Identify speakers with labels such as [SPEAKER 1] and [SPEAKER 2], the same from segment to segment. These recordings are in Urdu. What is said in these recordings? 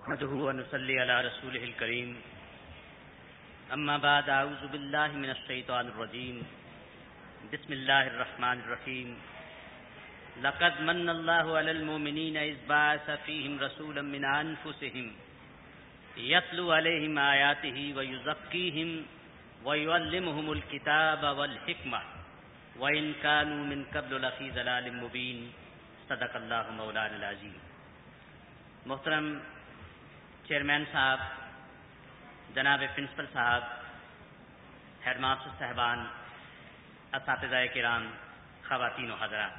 [SPEAKER 1] نحمده ونصلي على رسوله الكريم اما بعد اعوذ بالله من الشيطان الرجيم بسم الله الرحمن الرحيم لقد من الله على المؤمنين إذ بعث فيهم رسولا من أنفسهم يتلو عليهم آياته ويزكيهم ويعلمهم الكتاب والحكمة وإن كانوا من قبل لفي ضلال مبين صدق الله مولانا العظيم. محترم چیئرمین صاحب، جناب پرنسپل صاحب، ہیڈ ماسٹر صاحبان، اساتذہ کرام، خواتین و حضرات،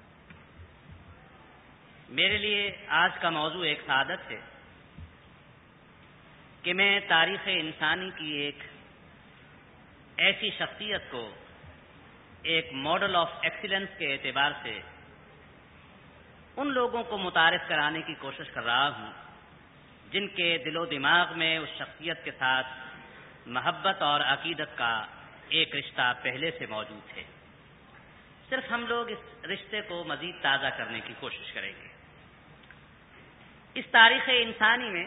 [SPEAKER 1] میرے لیے آج کا موضوع ایک سعادت ہے کہ میں تاریخ انسانی کی ایک ایسی شخصیت کو ایک ماڈل آف ایکسیلنس کے اعتبار سے ان لوگوں کو متعارف کرانے کی کوشش کر رہا ہوں جن کے دل و دماغ میں اس شخصیت کے ساتھ محبت اور عقیدت کا ایک رشتہ پہلے سے موجود ہے. صرف ہم لوگ اس رشتے کو مزید تازہ کرنے کی کوشش کریں گے. اس تاریخ انسانی میں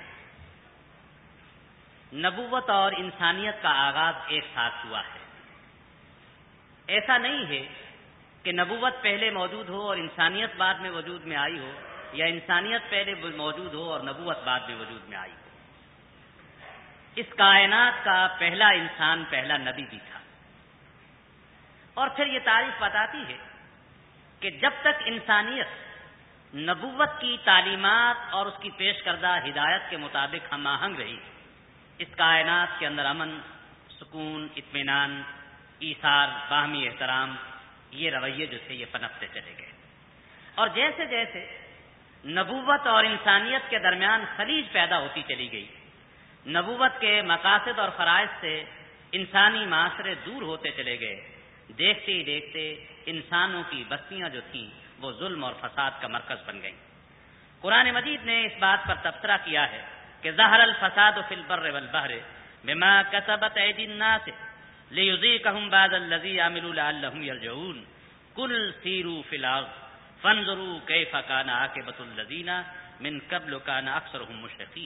[SPEAKER 1] نبوت اور انسانیت کا آغاز ایک ساتھ ہوا ہے. ایسا نہیں ہے کہ نبوت پہلے موجود ہو اور انسانیت بعد میں وجود میں آئی ہو، یا انسانیت پہلے موجود ہو اور نبوت بعد میں وجود میں آئی ہو. اس کائنات کا پہلا انسان پہلا نبی بھی تھا. اور پھر یہ تاریخ بتاتی ہے کہ جب تک انسانیت نبوت کی تعلیمات اور اس کی پیش کردہ ہدایت کے مطابق ہم آہنگ رہی، اس کائنات کے اندر امن، سکون، اطمینان، ایثار، باہمی احترام، یہ رویے جو تھے یہ پنپتے چلے گئے. اور جیسے جیسے نبوت اور انسانیت کے درمیان خلیج پیدا ہوتی چلی گئی، نبوت کے مقاصد اور فرائض سے انسانی معاشرے دور ہوتے چلے گئے، دیکھتے ہی دیکھتے انسانوں کی بستیاں جو تھیں وہ ظلم اور فساد کا مرکز بن گئیں. قرآن مجید نے اس بات پر تبصرہ کیا ہے کہ ظہر الفساد فی البر والبحر بما کسبت ایدی الناس لیذیقہم بعض الذی عملوا لعلہم یرجعون قل سیروا فی الارض فانظروا کیف کان عاقبۃ الذین من قبل کان اکثرہم مشرکین.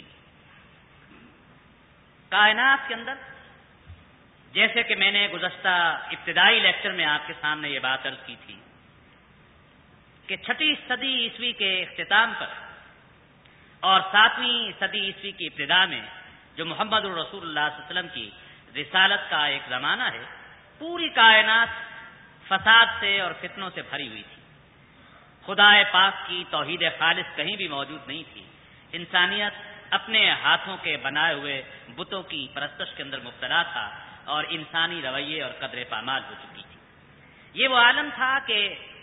[SPEAKER 1] کائنات کے اندر، جیسے کہ میں نے گزشتہ ابتدائی لیکچر میں آپ کے سامنے یہ بات عرض کی تھی کہ 6 صدی عیسوی کے اختتام پر اور 7ویں صدی عیسوی کی ابتدا میں جو محمد الرسول اللہ صلی اللہ علیہ وسلم کی رسالت کا ایک زمانہ ہے، پوری کائنات فساد سے اور فتنوں سے بھری ہوئی تھی. خدا پاک کی توحید خالص کہیں بھی موجود نہیں تھی. انسانیت اپنے ہاتھوں کے بنائے ہوئے بتوں کی پرستش کے اندر مبتلا تھا اور انسانی رویے اور قدر پامال ہو چکی تھی. یہ وہ عالم تھا کہ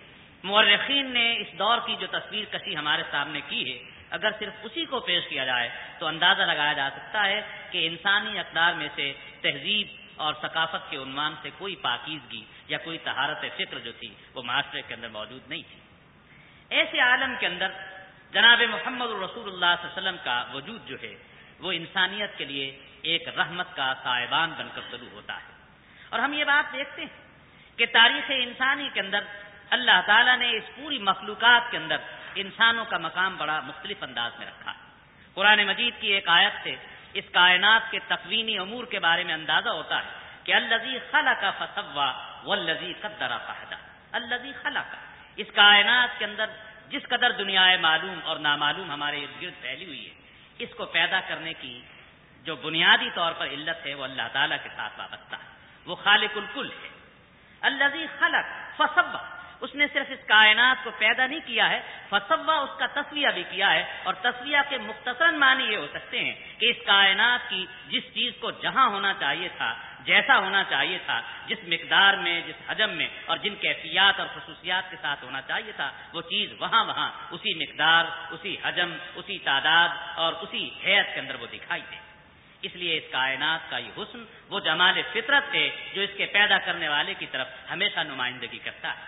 [SPEAKER 1] مورخین نے اس دور کی جو تصویر کشی ہمارے سامنے کی ہے، اگر صرف اسی کو پیش کیا جائے تو اندازہ لگایا جا سکتا ہے کہ انسانی اقدار میں سے تہذیب اور ثقافت کے عنوان سے کوئی پاکیزگی یا کوئی طہارت فکر جو تھی وہ معاشرے کے اندر موجود نہیں تھی. ایسے عالم کے اندر جناب محمد رسول اللہ صلی اللہ علیہ وسلم کا وجود جو ہے وہ انسانیت کے لیے ایک رحمت کا صاحبان بن کر شروع ہوتا ہے. اور ہم یہ بات دیکھتے ہیں کہ تاریخ انسانی کے اندر اللہ تعالیٰ نے اس پوری مخلوقات کے اندر انسانوں کا مقام بڑا مختلف انداز میں رکھا ہے. قرآن مجید کی ایک آیت سے اس کائنات کے تکوینی امور کے بارے میں اندازہ ہوتا ہے کہ الذی خلق فسوی والذی قدر فہدی. الذی خلق، اس کائنات کے اندر جس قدر دنیا معلوم اور نامعلوم ہمارے ارد گرد پھیلی ہوئی ہے، اس کو پیدا کرنے کی جو بنیادی طور پر علت ہے وہ اللہ تعالیٰ کے ساتھ وابستہ ہے. وہ خالق الکل ہے. الذی خلق فسوی، اس نے صرف اس کائنات کو پیدا نہیں کیا ہے، فسوی، اس کا تسویہ بھی کیا ہے. اور تسویہ کے مختصراً معنی یہ ہو سکتے ہیں کہ اس کائنات کی جس چیز کو جہاں ہونا چاہیے تھا، جیسا ہونا چاہیے تھا، جس مقدار میں، جس حجم میں اور جن کیفیات اور خصوصیات کے ساتھ ہونا چاہیے تھا، وہ چیز وہاں اسی مقدار، اسی حجم، اسی تعداد اور اسی حیت کے اندر وہ دکھائی دے. اس لیے اس کائنات کا یہ حسن وہ جمال فطرت ہے جو اس کے پیدا کرنے والے کی طرف ہمیشہ نمائندگی کرتا ہے.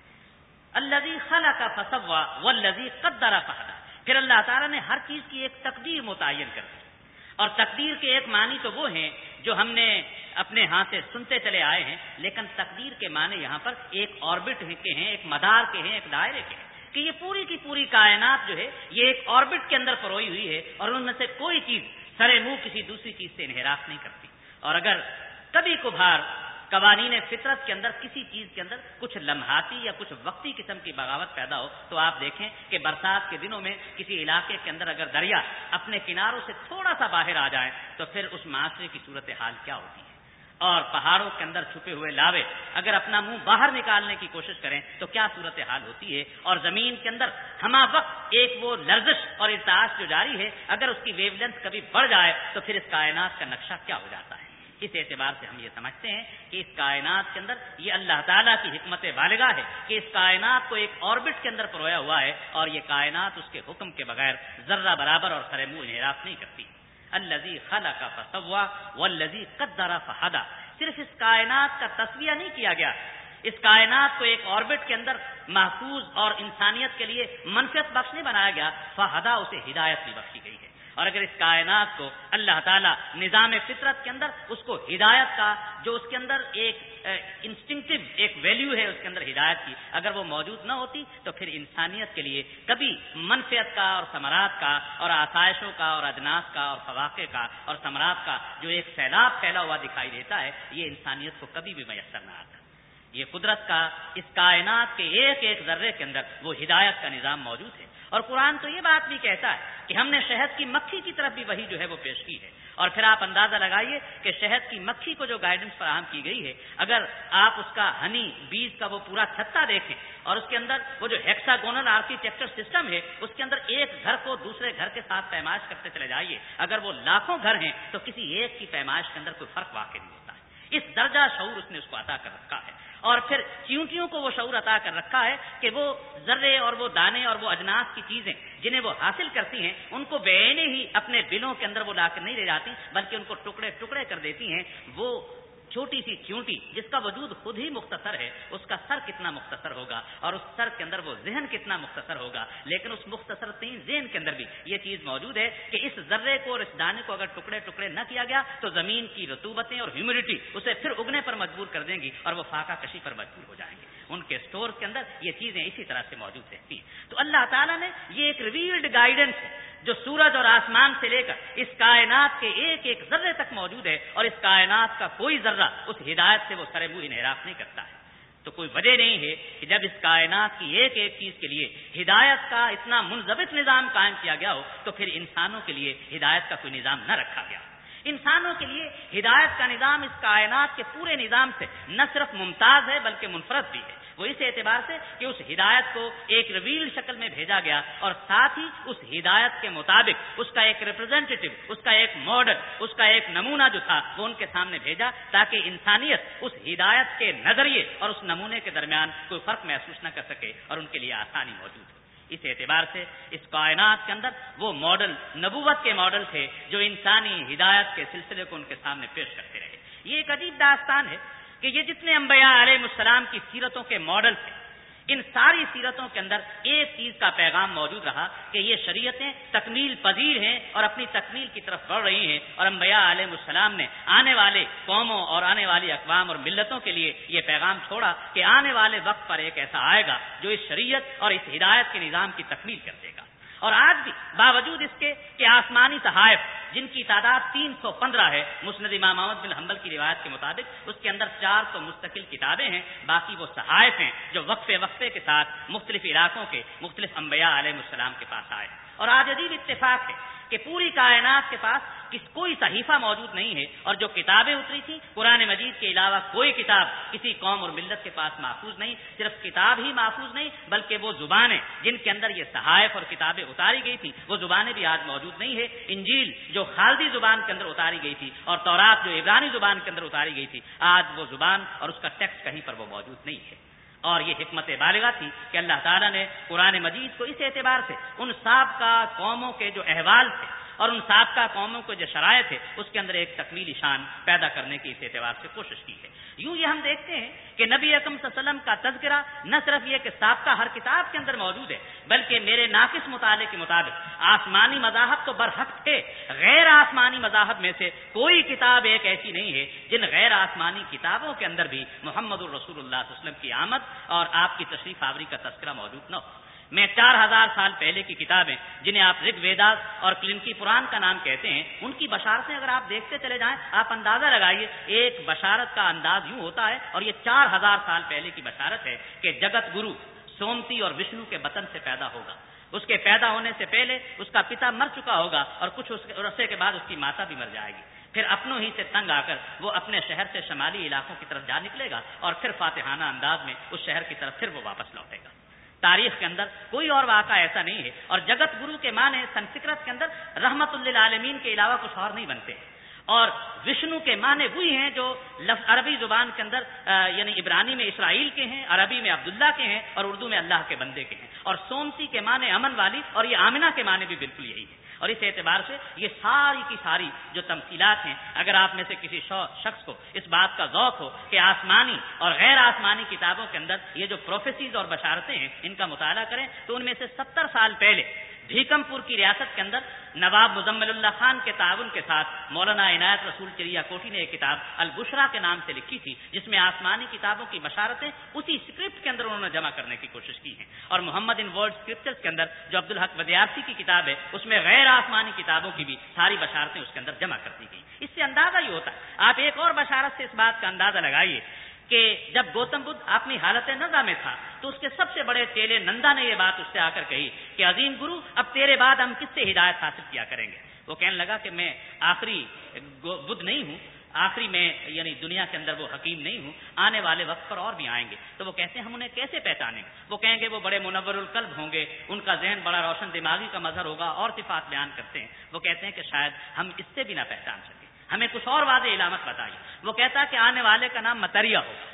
[SPEAKER 1] الذی خلق فسوی والذی قدر فہدی. پھر اللہ تعالیٰ نے ہر چیز کی ایک تقدیر متعین کر دی. اور تقدیر کے ایک معنی تو وہ ہیں جو ہم نے اپنے ہاں سے سنتے چلے آئے ہیں، لیکن تقدیر کے معنی یہاں پر ایک آربٹ کے ہیں، ایک مدار کے ہیں، ایک دائرے کے ہیں کہ یہ پوری کی پوری کائنات جو ہے یہ ایک آربٹ کے اندر پروئی ہوئی ہے اور ان میں سے کوئی چیز سرے منہ کسی دوسری چیز سے انحراف نہیں کرتی. اور اگر کبھی کبھار قوانین فطرت کے اندر کسی چیز کے اندر کچھ لمحاتی یا کچھ وقتی قسم کی بغاوت پیدا ہو تو آپ دیکھیں کہ برسات کے دنوں میں کسی علاقے کے اندر اگر دریا اپنے کناروں سے تھوڑا سا باہر آ جائے تو پھر اس معاشرے کی صورتحال کیا ہوتی ہے. اور پہاڑوں کے اندر چھپے ہوئے لاوے اگر اپنا منہ باہر نکالنے کی کوشش کریں تو کیا صورتحال ہوتی ہے. اور زمین کے اندر ہمہ وقت ایک وہ لرزش اور ارتعاش جو جاری ہے اگر اس کی ویو لینتھ کبھی بڑھ جائے تو پھر اس کائنات کا نقشہ کیا ہو جاتا ہے. اس اعتبار سے ہم یہ سمجھتے ہیں کہ اس کائنات کے اندر یہ اللہ تعالیٰ کی حکمت بالغہ ہے کہ اس کائنات کو ایک آربٹ کے اندر پرویا ہوا ہے اور یہ کائنات اس کے حکم کے بغیر ذرہ برابر اور سرے منہ انحراف نہیں کرتی. الذی خلق فسوی والذی قدر فہدی. صرف اس کائنات کا تسویہ نہیں کیا گیا، اس کائنات کو ایک آربٹ کے اندر محفوظ اور انسانیت کے لیے منفعت بخش نہیں بنایا گیا، فہدی اسے ہدایت بھی بخشی گئی ہے. اور اگر اس کائنات کو اللہ تعالیٰ نظام فطرت کے اندر اس کو ہدایت کا جو اس کے اندر ایک انسٹنکٹیو ایک ویلیو ہے اس کے اندر ہدایت کی اگر وہ موجود نہ ہوتی تو پھر انسانیت کے لیے کبھی منفعت کا اور ثمرات کا اور آسائشوں کا اور اجناس کا اور فواقع کا اور ثمرات کا جو ایک سیلاب پھیلا ہوا دکھائی دیتا ہے یہ انسانیت کو کبھی بھی میسر نہ آتا. یہ قدرت کا اس کائنات کے ایک ایک ذرے کے اندر وہ ہدایت کا نظام موجود ہے. اور قرآن تو یہ بات بھی کہتا ہے کہ ہم نے شہد کی مکھی کی طرف بھی وہی جو ہے وہ پیش کی ہے. اور پھر آپ اندازہ لگائیے کہ شہد کی مکھی کو جو گائیڈنس فراہم کی گئی ہے اگر آپ اس کا ہنی بیج کا وہ پورا چھتا دیکھیں اور اس کے اندر وہ جو ہیکساگونل آرکیٹیکچر سسٹم ہے اس کے اندر ایک گھر کو دوسرے گھر کے ساتھ پیمائش کرتے چلے جائیے اگر وہ لاکھوں گھر ہیں تو کسی ایک کی پیمائش کے اندر کوئی فرق واقع نہیں ہوتا ہے. اس درجہ شعور اس نے اس کو عطا کر رکھا ہے. اور پھر چیونٹیوں کو وہ شعور عطا کر رکھا ہے کہ وہ ذرے اور وہ دانے اور وہ اجناس کی چیزیں جنہیں وہ حاصل کرتی ہیں ان کو بعینے ہی اپنے بلوں کے اندر وہ لا کر نہیں لے جاتی بلکہ ان کو ٹکڑے ٹکڑے کر دیتی ہیں. وہ چھوٹی سی چیونٹی جس کا وجود خود ہی مختصر ہے اس کا سر کتنا مختصر ہوگا اور اس سر کے اندر وہ ذہن کتنا مختصر ہوگا لیکن اس مختصر تین ذہن کے اندر بھی یہ چیز موجود ہے کہ اس ذرے کو اور اس دانے کو اگر ٹکڑے ٹکڑے نہ کیا گیا تو زمین کی رطوبتیں اور ہیومیڈیٹی اسے پھر اگنے پر مجبور کر دیں گی اور وہ فاقہ کشی پر مجبور ہو جائیں گے. ان کے سٹور کے اندر یہ چیزیں اسی طرح سے موجود رہتی ہیں. تو اللہ تعالیٰ نے یہ ایک ریویلڈ گائیڈنس ہے جو سورج اور آسمان سے لے کر اس کائنات کے ایک ایک ذرے تک موجود ہے اور اس کائنات کا کوئی ذرہ اس ہدایت سے وہ سرے منہ انحراف نہیں کرتا ہے. تو کوئی وجہ نہیں ہے کہ جب اس کائنات کی ایک ایک چیز کے لیے ہدایت کا اتنا منضبط نظام قائم کیا گیا ہو تو پھر انسانوں کے لیے ہدایت کا کوئی نظام نہ رکھا گیا. انسانوں کے لیے ہدایت کا نظام اس کائنات کے پورے نظام سے نہ صرف ممتاز ہے بلکہ منفرد بھی ہے. وہ اس اعتبار سے کہ اس ہدایت کو ایک ریویل شکل میں بھیجا گیا اور ساتھ ہی اس ہدایت کے مطابق اس کا ایک ریپرزینٹیٹو اس کا ایک ماڈل اس کا ایک نمونہ جو تھا وہ ان کے سامنے بھیجا تاکہ انسانیت اس ہدایت کے نظریے اور اس نمونے کے درمیان کوئی فرق محسوس نہ کر سکے اور ان کے لیے آسانی موجود ہو. اس اعتبار سے اس کائنات کے اندر وہ ماڈل نبوت کے ماڈل تھے جو انسانی ہدایت کے سلسلے کو ان کے سامنے پیش کرتے رہے. یہ ایک عجیب داستان ہے کہ یہ جتنے انبیاء علیہ السلام کی سیرتوں کے ماڈل تھے ان ساری سیرتوں کے اندر ایک چیز کا پیغام موجود رہا کہ یہ شریعتیں تکمیل پذیر ہیں اور اپنی تکمیل کی طرف بڑھ رہی ہیں اور انبیاء علیہ السلام نے آنے والے قوموں اور آنے والی اقوام اور ملتوں کے لیے یہ پیغام چھوڑا کہ آنے والے وقت پر ایک ایسا آئے گا جو اس شریعت اور اس ہدایت کے نظام کی تکمیل کر دے گا. اور آج بھی باوجود اس کے کہ آسمانی صحائف جن کی تعداد 315 ہے مسند امام احمد بن حنبل کی روایت کے مطابق اس کے اندر 400 مستقل کتابیں ہیں باقی وہ صحائف ہیں جو وقفے وقفے کے ساتھ مختلف علاقوں کے مختلف انبیاء علیہ السلام کے پاس آئے. اور آج عجیب اتفاق ہے کہ پوری کائنات کے پاس کوئی صحیفہ موجود نہیں ہے اور جو کتابیں اتری تھیں قرآن مجید کے علاوہ کوئی کتاب کسی قوم اور ملت کے پاس محفوظ نہیں. صرف کتاب ہی محفوظ نہیں بلکہ وہ زبانیں جن کے اندر یہ صحائف اور کتابیں اتاری گئی تھیں وہ زبانیں بھی آج موجود نہیں ہے. انجیل جو خالدی زبان کے اندر اتاری گئی تھی اور تورات جو عبرانی زبان کے اندر اتاری گئی تھی آج وہ زبان اور اس کا ٹیکسٹ کہیں پر وہ موجود نہیں ہے. اور یہ حکمت بالغہ تھی کہ اللہ تعالیٰ نے قرآن مجید کو اس اعتبار سے ان سابقہ قوموں کے جو احوال تھے اور ان سابقہ قوموں کو جو شرائط ہے اس کے اندر ایک تکمیلی شان پیدا کرنے کی اس اعتبار سے کوشش کی ہے. یوں یہ ہم دیکھتے ہیں کہ نبی اکرم صلی اللہ علیہ وسلم کا تذکرہ نہ صرف یہ کہ سابقہ ہر کتاب کے اندر موجود ہے بلکہ میرے ناقص مطالعے کے مطابق آسمانی مذاہب تو برحق تھے غیر آسمانی مذاہب میں سے کوئی کتاب ایک ایسی نہیں ہے جن غیر آسمانی کتابوں کے اندر بھی محمد الرسول اللہ صلی اللہ علیہ وسلم کی آمد اور آپ کی تشریف آوری کا تذکرہ موجود نہ ہو. میں 4000 سال پہلے کی کتابیں جنہیں آپ رگ ویداس اور کلنکی پران کا نام کہتے ہیں، ان کی بشارتیں اگر آپ دیکھتے چلے جائیں، آپ اندازہ لگائیے ایک بشارت کا انداز یوں ہوتا ہے، اور یہ 4000 سال پہلے کی بشارت ہے کہ جگت گرو سومتی اور وشنو کے بطن سے پیدا ہوگا۔ اس کے پیدا ہونے سے پہلے اس کا پتا مر چکا ہوگا اور کچھ عرصے کے بعد اس کی ماتا بھی مر جائے گی، پھر اپنوں ہی سے تنگ آ کر وہ اپنے شہر سے شمالی علاقوں کی طرف جا نکلے گا اور پھر فاتحانہ انداز میں اس شہر کی طرف پھر وہ واپس لوٹے گا۔ تاریخ کے اندر کوئی اور واقعہ ایسا نہیں ہے، اور جگت گرو کے معنی سنسکرت کے اندر رحمت للعالمین کے علاوہ کچھ اور نہیں بنتے، اور وشنو کے معنی وہی ہیں جو عربی زبان کے اندر یعنی عبرانی میں اسرائیل کے ہیں، عربی میں عبداللہ کے ہیں، اور اردو میں اللہ کے بندے کے ہیں، اور سومتی کے معنی امن والی، اور یہ آمنہ کے معنی بھی بالکل یہی ہے۔ اور اس اعتبار سے یہ ساری کی ساری جو تمثیلات ہیں، اگر آپ میں سے کسی شخص کو اس بات کا ذوق ہو کہ آسمانی اور غیر آسمانی کتابوں کے اندر یہ جو پروفیسیز اور بشارتیں ہیں ان کا مطالعہ کریں، تو ان میں سے 70 سال پہلے بھیکم پور کی ریاست کے اندر نواب مزمل اللہ خان کے تعاون کے ساتھ مولانا عنایت رسول چریا کوٹی نے ایک کتاب البشرا کے نام سے لکھی تھی، جس میں آسمانی کتابوں کی بشارتیں اسی اسکرپٹ کے اندر انہوں نے جمع کرنے کی کوشش کی ہیں، اور محمد ان ورڈ اسکرپچرز کے اندر جو عبدالحق بدیارسی کی کتاب ہے اس میں غیر آسمانی کتابوں کی بھی ساری بشارتیں اس کے اندر جمع کر دی گئی۔ اس سے اندازہ یہ ہوتا ہے، آپ ایک اور بشارت سے اس بات کا اندازہ لگائیے کہ جب گوتم بدھ اپنی حالت نزا میں تھا تو اس کے سب سے بڑے چیلے نندا نے یہ بات اس سے آ کر کہی کہ عظیم گرو، اب تیرے بعد ہم کس سے ہدایت حاصل کیا کریں گے؟ وہ کہنے لگا کہ میں آخری بدھ نہیں ہوں، آخری میں یعنی دنیا کے اندر وہ حکیم نہیں ہوں، آنے والے وقت پر اور بھی آئیں گے۔ تو وہ کہتے ہیں ہم انہیں کیسے پہچانیں؟ وہ کہیں گے وہ بڑے منور القلب ہوں گے، ان کا ذہن بڑا روشن دماغی کا مظہر ہوگا، اور صفات بیان کرتے ہیں۔ وہ کہتے ہیں کہ شاید ہم اس سے بھی نہ پہچان سکیں، ہمیں کچھ اور واضح علامت بتائیے۔ وہ کہتا ہے کہ آنے والے کا نام متریا ہوگا۔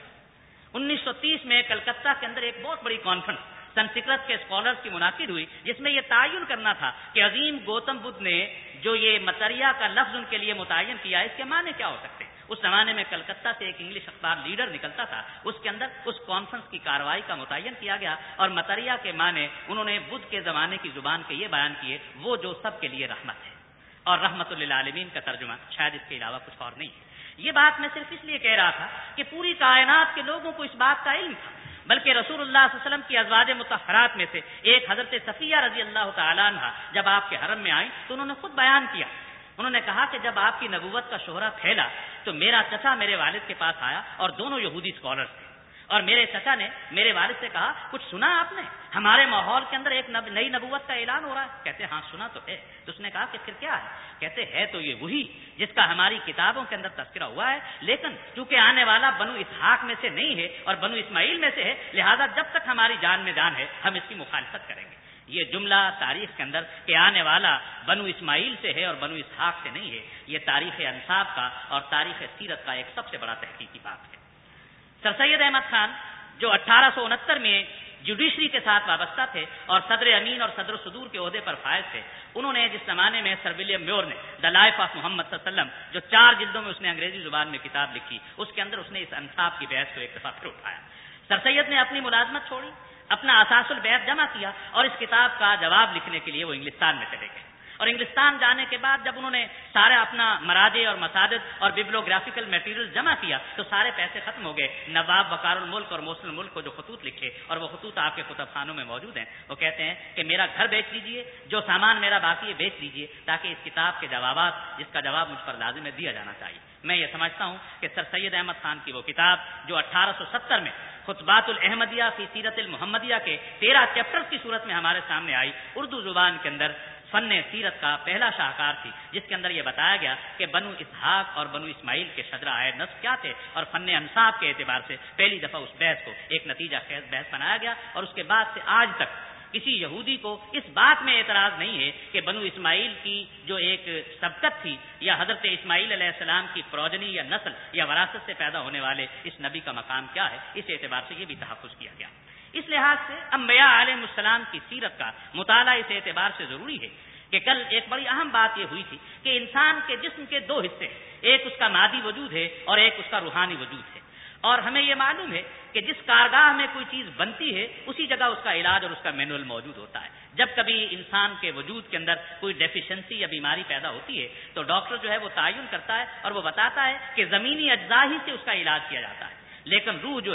[SPEAKER 1] 1930 میں کلکتہ کے اندر ایک بہت بڑی کانفرنس سنسکرت کے اسکالرز کی منعقد ہوئی، جس میں یہ تعین کرنا تھا کہ عظیم گوتم بدھ نے جو یہ متریا کا لفظ ان کے لیے متعین کیا، اس کے معنی کیا ہو سکتے ہیں۔ اس زمانے میں کلکتہ سے ایک انگلش اخبار لیڈر نکلتا تھا، اس کے اندر اس کانفرنس کی کارروائی کا متعین کیا گیا، اور متریا کے معنی انہوں نے بدھ کے زمانے کی زبان کے یہ بیان کیے، وہ جو سب کے لیے رحمت ہے، اور رحمت للعالمین کا ترجمہ شاید اس کے علاوہ کچھ اور نہیں ہے۔ یہ بات میں صرف اس لیے کہہ رہا تھا کہ پوری کائنات کے لوگوں کو اس بات کا علم تھا، بلکہ رسول اللہ صلی اللہ علیہ وسلم کی ازواج مطہرات میں سے ایک حضرت صفیہ رضی اللہ تعالیٰ عنہ جب آپ کے حرم میں آئیں تو انہوں نے خود بیان کیا، انہوں نے کہا کہ جب آپ کی نبوت کا شہرہ پھیلا تو میرا چچا میرے والد کے پاس آیا، اور دونوں یہودی اسکالر تھے، اور میرے چچا نے میرے والد سے کہا کچھ سنا آپ نے؟ ہمارے ماحول کے اندر ایک نئی نبوت کا اعلان ہو رہا ہے۔ کہتے ہاں سنا تو ہے۔ تو اس نے کہا کہ پھر کیا ہے؟ کہتے ہے تو یہ وہی جس کا ہماری کتابوں کے اندر تذکرہ ہوا ہے، لیکن چونکہ آنے والا بنو اسحاق میں سے نہیں ہے اور بنو اسماعیل میں سے ہے، لہذا جب تک ہماری جان میں جان ہے ہم اس کی مخالفت کریں گے۔ یہ جملہ تاریخ کے اندر کہ آنے والا بنو اسماعیل سے ہے اور بنو اسحاق سے نہیں ہے، یہ تاریخ انصاف کا اور تاریخ سیرت کا ایک سب سے بڑا تحقیقی بات ہے۔ سر سید احمد خان جو 1869 میں جوڈیشری کے ساتھ وابستہ تھے اور صدر امین اور صدر صدور کے عہدے پر فائز تھے، انہوں نے جس زمانے میں سر ولیم میور نے دا لائف آف محمد صلی اللہ علیہ وسلم جو 4 جلدوں میں اس نے انگریزی زبان میں کتاب لکھی، اس کے اندر اس نے اس انصاف کی بحث کو ایک دفعہ پھر اٹھایا۔ سر سید نے اپنی ملازمت چھوڑی، اپنا اساس البیت جمع کیا، اور اس کتاب کا جواب لکھنے کے لیے وہ انگلستان میں چلے گئے، اور انگلستان جانے کے بعد جب انہوں نے سارا اپنا مراجع اور مسادد اور بیبلوگرافیکل میٹیریل جمع کیا تو سارے پیسے ختم ہو گئے۔ نواب وقار الملک اور موصل الملک کو جو خطوط لکھے، اور وہ خطوط آپ کے کتب خانوں میں موجود ہیں، وہ کہتے ہیں کہ میرا گھر بیچ لیجئے، جو سامان میرا باقی ہے بیچ لیجئے، تاکہ اس کتاب کے جوابات جس کا جواب مجھ پر لازم ہے دیا جانا چاہیے۔ میں یہ سمجھتا ہوں کہ سر سید احمد خان کی وہ کتاب جو 1870 میں خطبات الاحمدیہ فی سیرت المحمدیہ کے 13 چیپٹرز کی صورت میں ہمارے سامنے آئی، اردو زبان کے اندر فن سیرت کا پہلا شاہکار تھی، جس کے اندر یہ بتایا گیا کہ بنو اسحاق اور بنو اسماعیل کے شجرہ نسب کیا تھے، اور فن انصاف کے اعتبار سے پہلی دفعہ اس بحث کو ایک نتیجہ خیز بحث بنایا گیا، اور اس کے بعد سے آج تک کسی یہودی کو اس بات میں اعتراض نہیں ہے کہ بنو اسماعیل کی جو ایک سبقت تھی یا حضرت اسماعیل علیہ السلام کی پروجنی یا نسل یا وراثت سے پیدا ہونے والے اس نبی کا مقام کیا ہے، اس اعتبار سے یہ بھی تحفظ کیا گیا۔ اس لحاظ سے انبیاء علیہ السلام کی سیرت کا مطالعہ اس اعتبار سے ضروری ہے کہ کل ایک بڑی اہم بات یہ ہوئی تھی کہ انسان کے جسم کے 2 حصے ہیں، ایک اس کا مادی وجود ہے اور ایک اس کا روحانی وجود ہے، اور ہمیں یہ معلوم ہے کہ جس کارگاہ میں کوئی چیز بنتی ہے اسی جگہ اس کا علاج اور اس کا مینول موجود ہوتا ہے۔ جب کبھی انسان کے وجود کے اندر کوئی ڈیفیشنسی یا بیماری پیدا ہوتی ہے تو ڈاکٹر جو ہے وہ تعین کرتا ہے اور وہ بتاتا ہے کہ زمینی اجزاء ہی سے اس کا علاج کیا جاتا ہے، لیکن روح جو ہے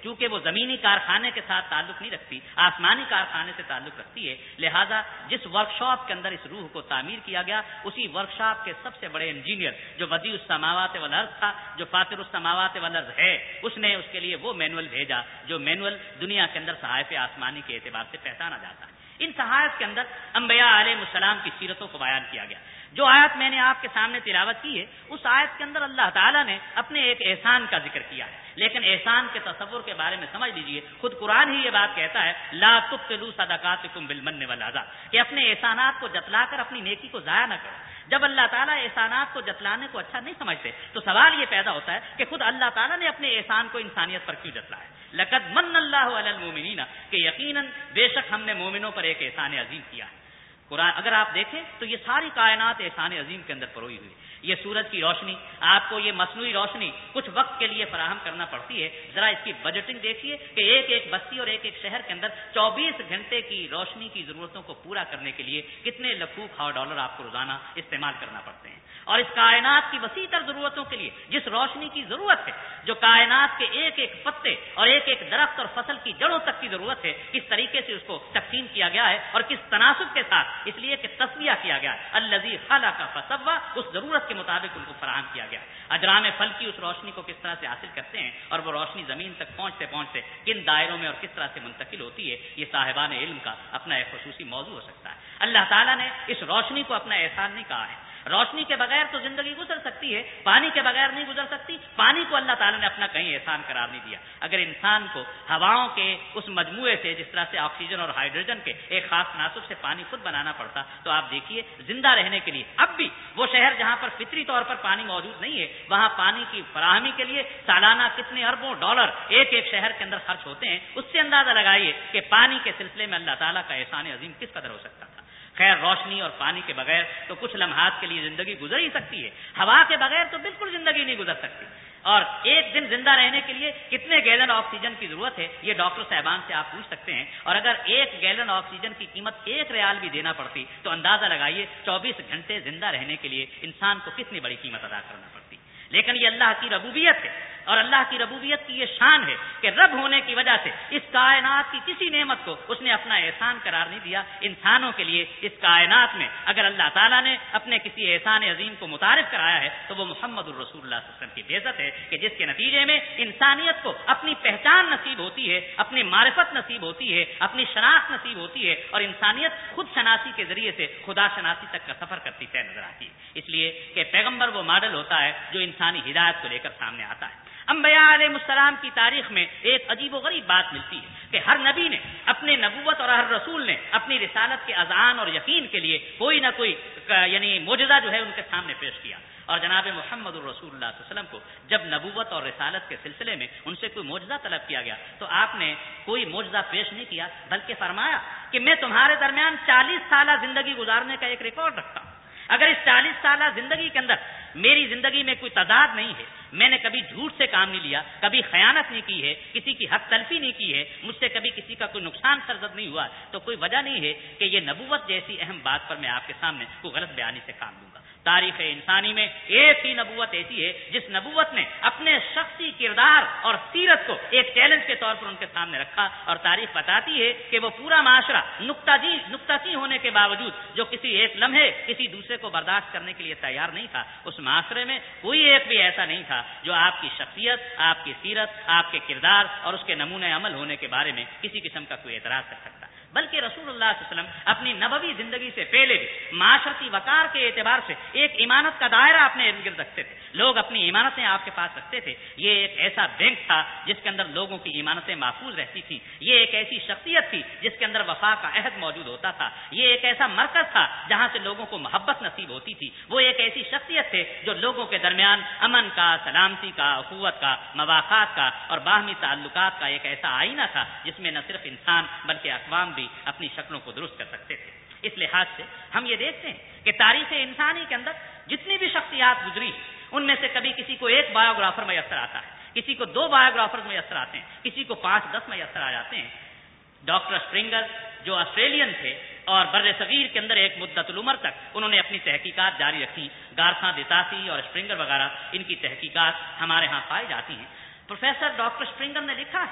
[SPEAKER 1] چونکہ وہ زمینی کارخانے کے ساتھ تعلق نہیں رکھتی، آسمانی کارخانے سے تعلق رکھتی ہے، لہذا جس ورکشاپ کے اندر اس روح کو تعمیر کیا گیا، اسی ورکشاپ کے سب سے بڑے انجینئر جو بدیع السماوات والارض تھا، جو فاطر السماوات والارض ہے، اس نے اس کے لیے وہ مینول بھیجا جو مینول دنیا کے اندر صحائف آسمانی کے اعتبار سے پہچانا جاتا ہے۔ ان صحائف کے اندر انبیاء علیہ السلام کی سیرتوں کو بیان کیا گیا۔ جو آیت میں نے آپ کے سامنے تلاوت کی ہے، اس آیت کے اندر اللہ تعالیٰ نے اپنے ایک احسان کا ذکر کیا ہے، لیکن احسان کے تصور کے بارے میں سمجھ لیجئے، خود قرآن ہی یہ بات کہتا ہے لا تبطلوا صدقاتکم بالمن والعذاب، کہ اپنے احسانات کو جتلا کر اپنی نیکی کو ضائع نہ کرو۔ جب اللہ تعالیٰ احسانات کو جتلانے کو اچھا نہیں سمجھتے تو سوال یہ پیدا ہوتا ہے کہ خود اللہ تعالیٰ نے اپنے احسان کو انسانیت پر کیوں جتلایا؟ لقد من اللہ علی المؤمنین، کہ یقیناً بے شک ہم نے مومنوں پر ایک احسان عظیم کیا ہے۔ قرآن اگر آپ دیکھیں تو یہ ساری کائنات احسان عظیم کے اندر پروئی ہوئی۔ یہ سورج کی روشنی، آپ کو یہ مصنوعی روشنی کچھ وقت کے لیے فراہم کرنا پڑتی ہے، ذرا اس کی بجٹنگ دیکھیے کہ ایک ایک بستی اور ایک ایک شہر کے اندر 24 گھنٹے کی روشنی کی ضرورتوں کو پورا کرنے کے لیے کتنے لاکھوں ڈالر آپ کو روزانہ استعمال کرنا پڑتے ہیں۔ اور اس کائنات کی وسیع تر ضرورتوں کے لیے جس روشنی کی ضرورت ہے، جو کائنات کے ایک ایک پتے اور ایک ایک درخت اور فصل کی جڑوں تک کی ضرورت ہے، کس طریقے سے اس کو تقسیم کیا گیا ہے اور کس تناسب کے ساتھ، اس لیے کہ تسویہ کیا گیا ہے، الذی خلق فسوی، اس ضرورت کے مطابق ان کو فراہم کیا گیا۔ اجرام فلکی اس روشنی کو کس طرح سے حاصل کرتے ہیں اور وہ روشنی زمین تک پہنچتے پہنچتے کن دائروں میں اور کس طرح سے منتقل ہوتی ہے، یہ صاحبان علم کا اپنا ایک خصوصی موضوع ہو سکتا ہے۔ اللہ تعالیٰ نے اس روشنی کو اپنا احسان نہیں کہا ہے۔ روشنی کے بغیر تو زندگی گزر سکتی ہے، پانی کے بغیر نہیں گزر سکتی۔ پانی کو اللہ تعالیٰ نے اپنا کہیں احسان قرار نہیں دیا۔ اگر انسان کو ہواؤں کے اس مجموعے سے جس طرح سے آکسیجن اور ہائیڈروجن کے ایک خاص تناسب سے پانی خود بنانا پڑتا تو آپ دیکھیے زندہ رہنے کے لیے اب بھی وہ شہر جہاں پر فطری طور پر پانی موجود نہیں ہے، وہاں پانی کی فراہمی کے لیے سالانہ کتنے اربوں ڈالر ایک ایک شہر کے اندر خرچ ہوتے ہیں۔ اس سے اندازہ لگائیے کہ پانی کے سلسلے میں اللہ تعالیٰ کا احسان عظیم کس قدر ہو سکتا تھا۔ خیر، روشنی اور پانی کے بغیر تو کچھ لمحات کے لیے زندگی گزر ہی سکتی ہے، ہوا کے بغیر تو بالکل زندگی نہیں گزر سکتی۔ اور ایک دن زندہ رہنے کے لیے کتنے گیلن آکسیجن کی ضرورت ہے، یہ ڈاکٹر صاحبان سے آپ پوچھ سکتے ہیں۔ اور اگر ایک گیلن آکسیجن کی قیمت 1 ریال بھی دینا پڑتی تو اندازہ لگائیے 24 گھنٹے زندہ رہنے کے لیے انسان کو کتنی بڑی قیمت ادا کرنا پڑتی۔ لیکن یہ اللہ کی ربوبیت ہے، اور اللہ کی ربوبیت کی یہ شان ہے کہ رب ہونے کی وجہ سے اس کائنات کی کسی نعمت کو اس نے اپنا احسان قرار نہیں دیا۔ انسانوں کے لیے اس کائنات میں اگر اللہ تعالیٰ نے اپنے کسی احسان عظیم کو متعارف کرایا ہے تو وہ محمد الرسول اللہ صلی اللہ علیہ وسلم کی بعثت ہے، کہ جس کے نتیجے میں انسانیت کو اپنی پہچان نصیب ہوتی ہے، اپنی معرفت نصیب ہوتی ہے، اپنی شناخت نصیب ہوتی ہے، اور انسانیت خود شناسی کے ذریعے سے خدا شناسی تک کا سفر کرتی طے نظر آتی ہے۔ اس لیے کہ پیغمبر وہ ماڈل ہوتا ہے جو انسانی ہدایت کو لے کر سامنے آتا ہے۔ انبیاء علیہ السلام کی تاریخ میں ایک عجیب و غریب بات ملتی ہے کہ ہر نبی نے اپنے نبوت اور ہر رسول نے اپنی رسالت کے اذعان اور یقین کے لیے کوئی نہ کوئی یعنی معجزہ جو ہے ان کے سامنے پیش کیا۔ اور جناب محمد الرسول اللہ صلی اللہ علیہ وسلم کو جب نبوت اور رسالت کے سلسلے میں ان سے کوئی معجزہ طلب کیا گیا تو آپ نے کوئی معجزہ پیش نہیں کیا، بلکہ فرمایا کہ میں تمہارے درمیان 40 سالہ زندگی گزارنے کا ایک ریکارڈ رکھتا ہوں۔ اگر اس 40 سالہ زندگی کے اندر میری زندگی میں کوئی تضاد نہیں ہے، میں نے کبھی جھوٹ سے کام نہیں لیا، کبھی خیانت نہیں کی ہے، کسی کی حق تلفی نہیں کی ہے، مجھ سے کبھی کسی کا کوئی نقصان سرزد نہیں ہوا، تو کوئی وجہ نہیں ہے کہ یہ نبوت جیسی اہم بات پر میں آپ کے سامنے کوئی غلط بیانی سے کام لوں گا۔ تاریخ انسانی میں ایک ہی نبوت ایسی ہے جس نبوت نے اپنے شخصی کردار اور سیرت کو ایک چیلنج کے طور پر ان کے سامنے رکھا، اور تاریخ بتاتی ہے کہ وہ پورا معاشرہ نکتہ چین ہونے کے باوجود جو کسی ایک لمحے کسی دوسرے کو برداشت کرنے کے لیے تیار نہیں تھا، اس معاشرے میں کوئی ایک بھی ایسا نہیں تھا جو آپ کی شخصیت، آپ کی سیرت، آپ کے کردار اور اس کے نمونہ عمل ہونے کے بارے میں کسی قسم کا کوئی اعتراض کر سکتا۔ بلکہ رسول اللہ صلی اللہ علیہ وسلم اپنی نبوی زندگی سے پہلے بھی معاشرتی وقار کے اعتبار سے ایک ایمانت کا دائرہ اپنے ارد گرد رکھتے تھے، لوگ اپنی ایمانتیں آپ کے پاس رکھتے تھے۔ یہ ایک ایسا بینک تھا جس کے اندر لوگوں کی ایمانتیں محفوظ رہتی تھیں، یہ ایک ایسی شخصیت تھی جس کے اندر وفا کا عہد موجود ہوتا تھا، یہ ایک ایسا مرکز تھا جہاں سے لوگوں کو محبت نصیب ہوتی تھی، وہ ایک ایسی شخصیت تھے جو لوگوں کے درمیان امن کا، سلامتی کا، اخوت کا، مواقعات کا اور باہمی تعلقات کا ایک ایسا آئینہ تھا جس میں نہ صرف انسان بلکہ اقوام بھی اپنی شکلوں کو درست کر سکتے تھے۔ اس لحاظ سے ہم یہ دیکھتے ہیں کہ تاریخ انسانی کے اندر جتنی بھی شخصیات گزری ان میں سے کبھی کسی کو ایک بایوگرافر میسر آتا ہے، کسی کو 2 بایوگرافر میسر آتے ہیں، کسی کو 5-10 میسر آ جاتے ہیں۔ ڈاکٹر اسپرنگر جو آسٹریلین تھے اور بر صغیر کے اندر ایک مدت العمر تک انہوں نے اپنی تحقیقات جاری رکھی، گارساں دیتاسی اور اسپرنگر وغیرہ ان کی تحقیقات ہمارے ہاں پائی جاتی ہیں۔ پروفیسر ڈاکٹر اسپرنگر نے لکھا ہے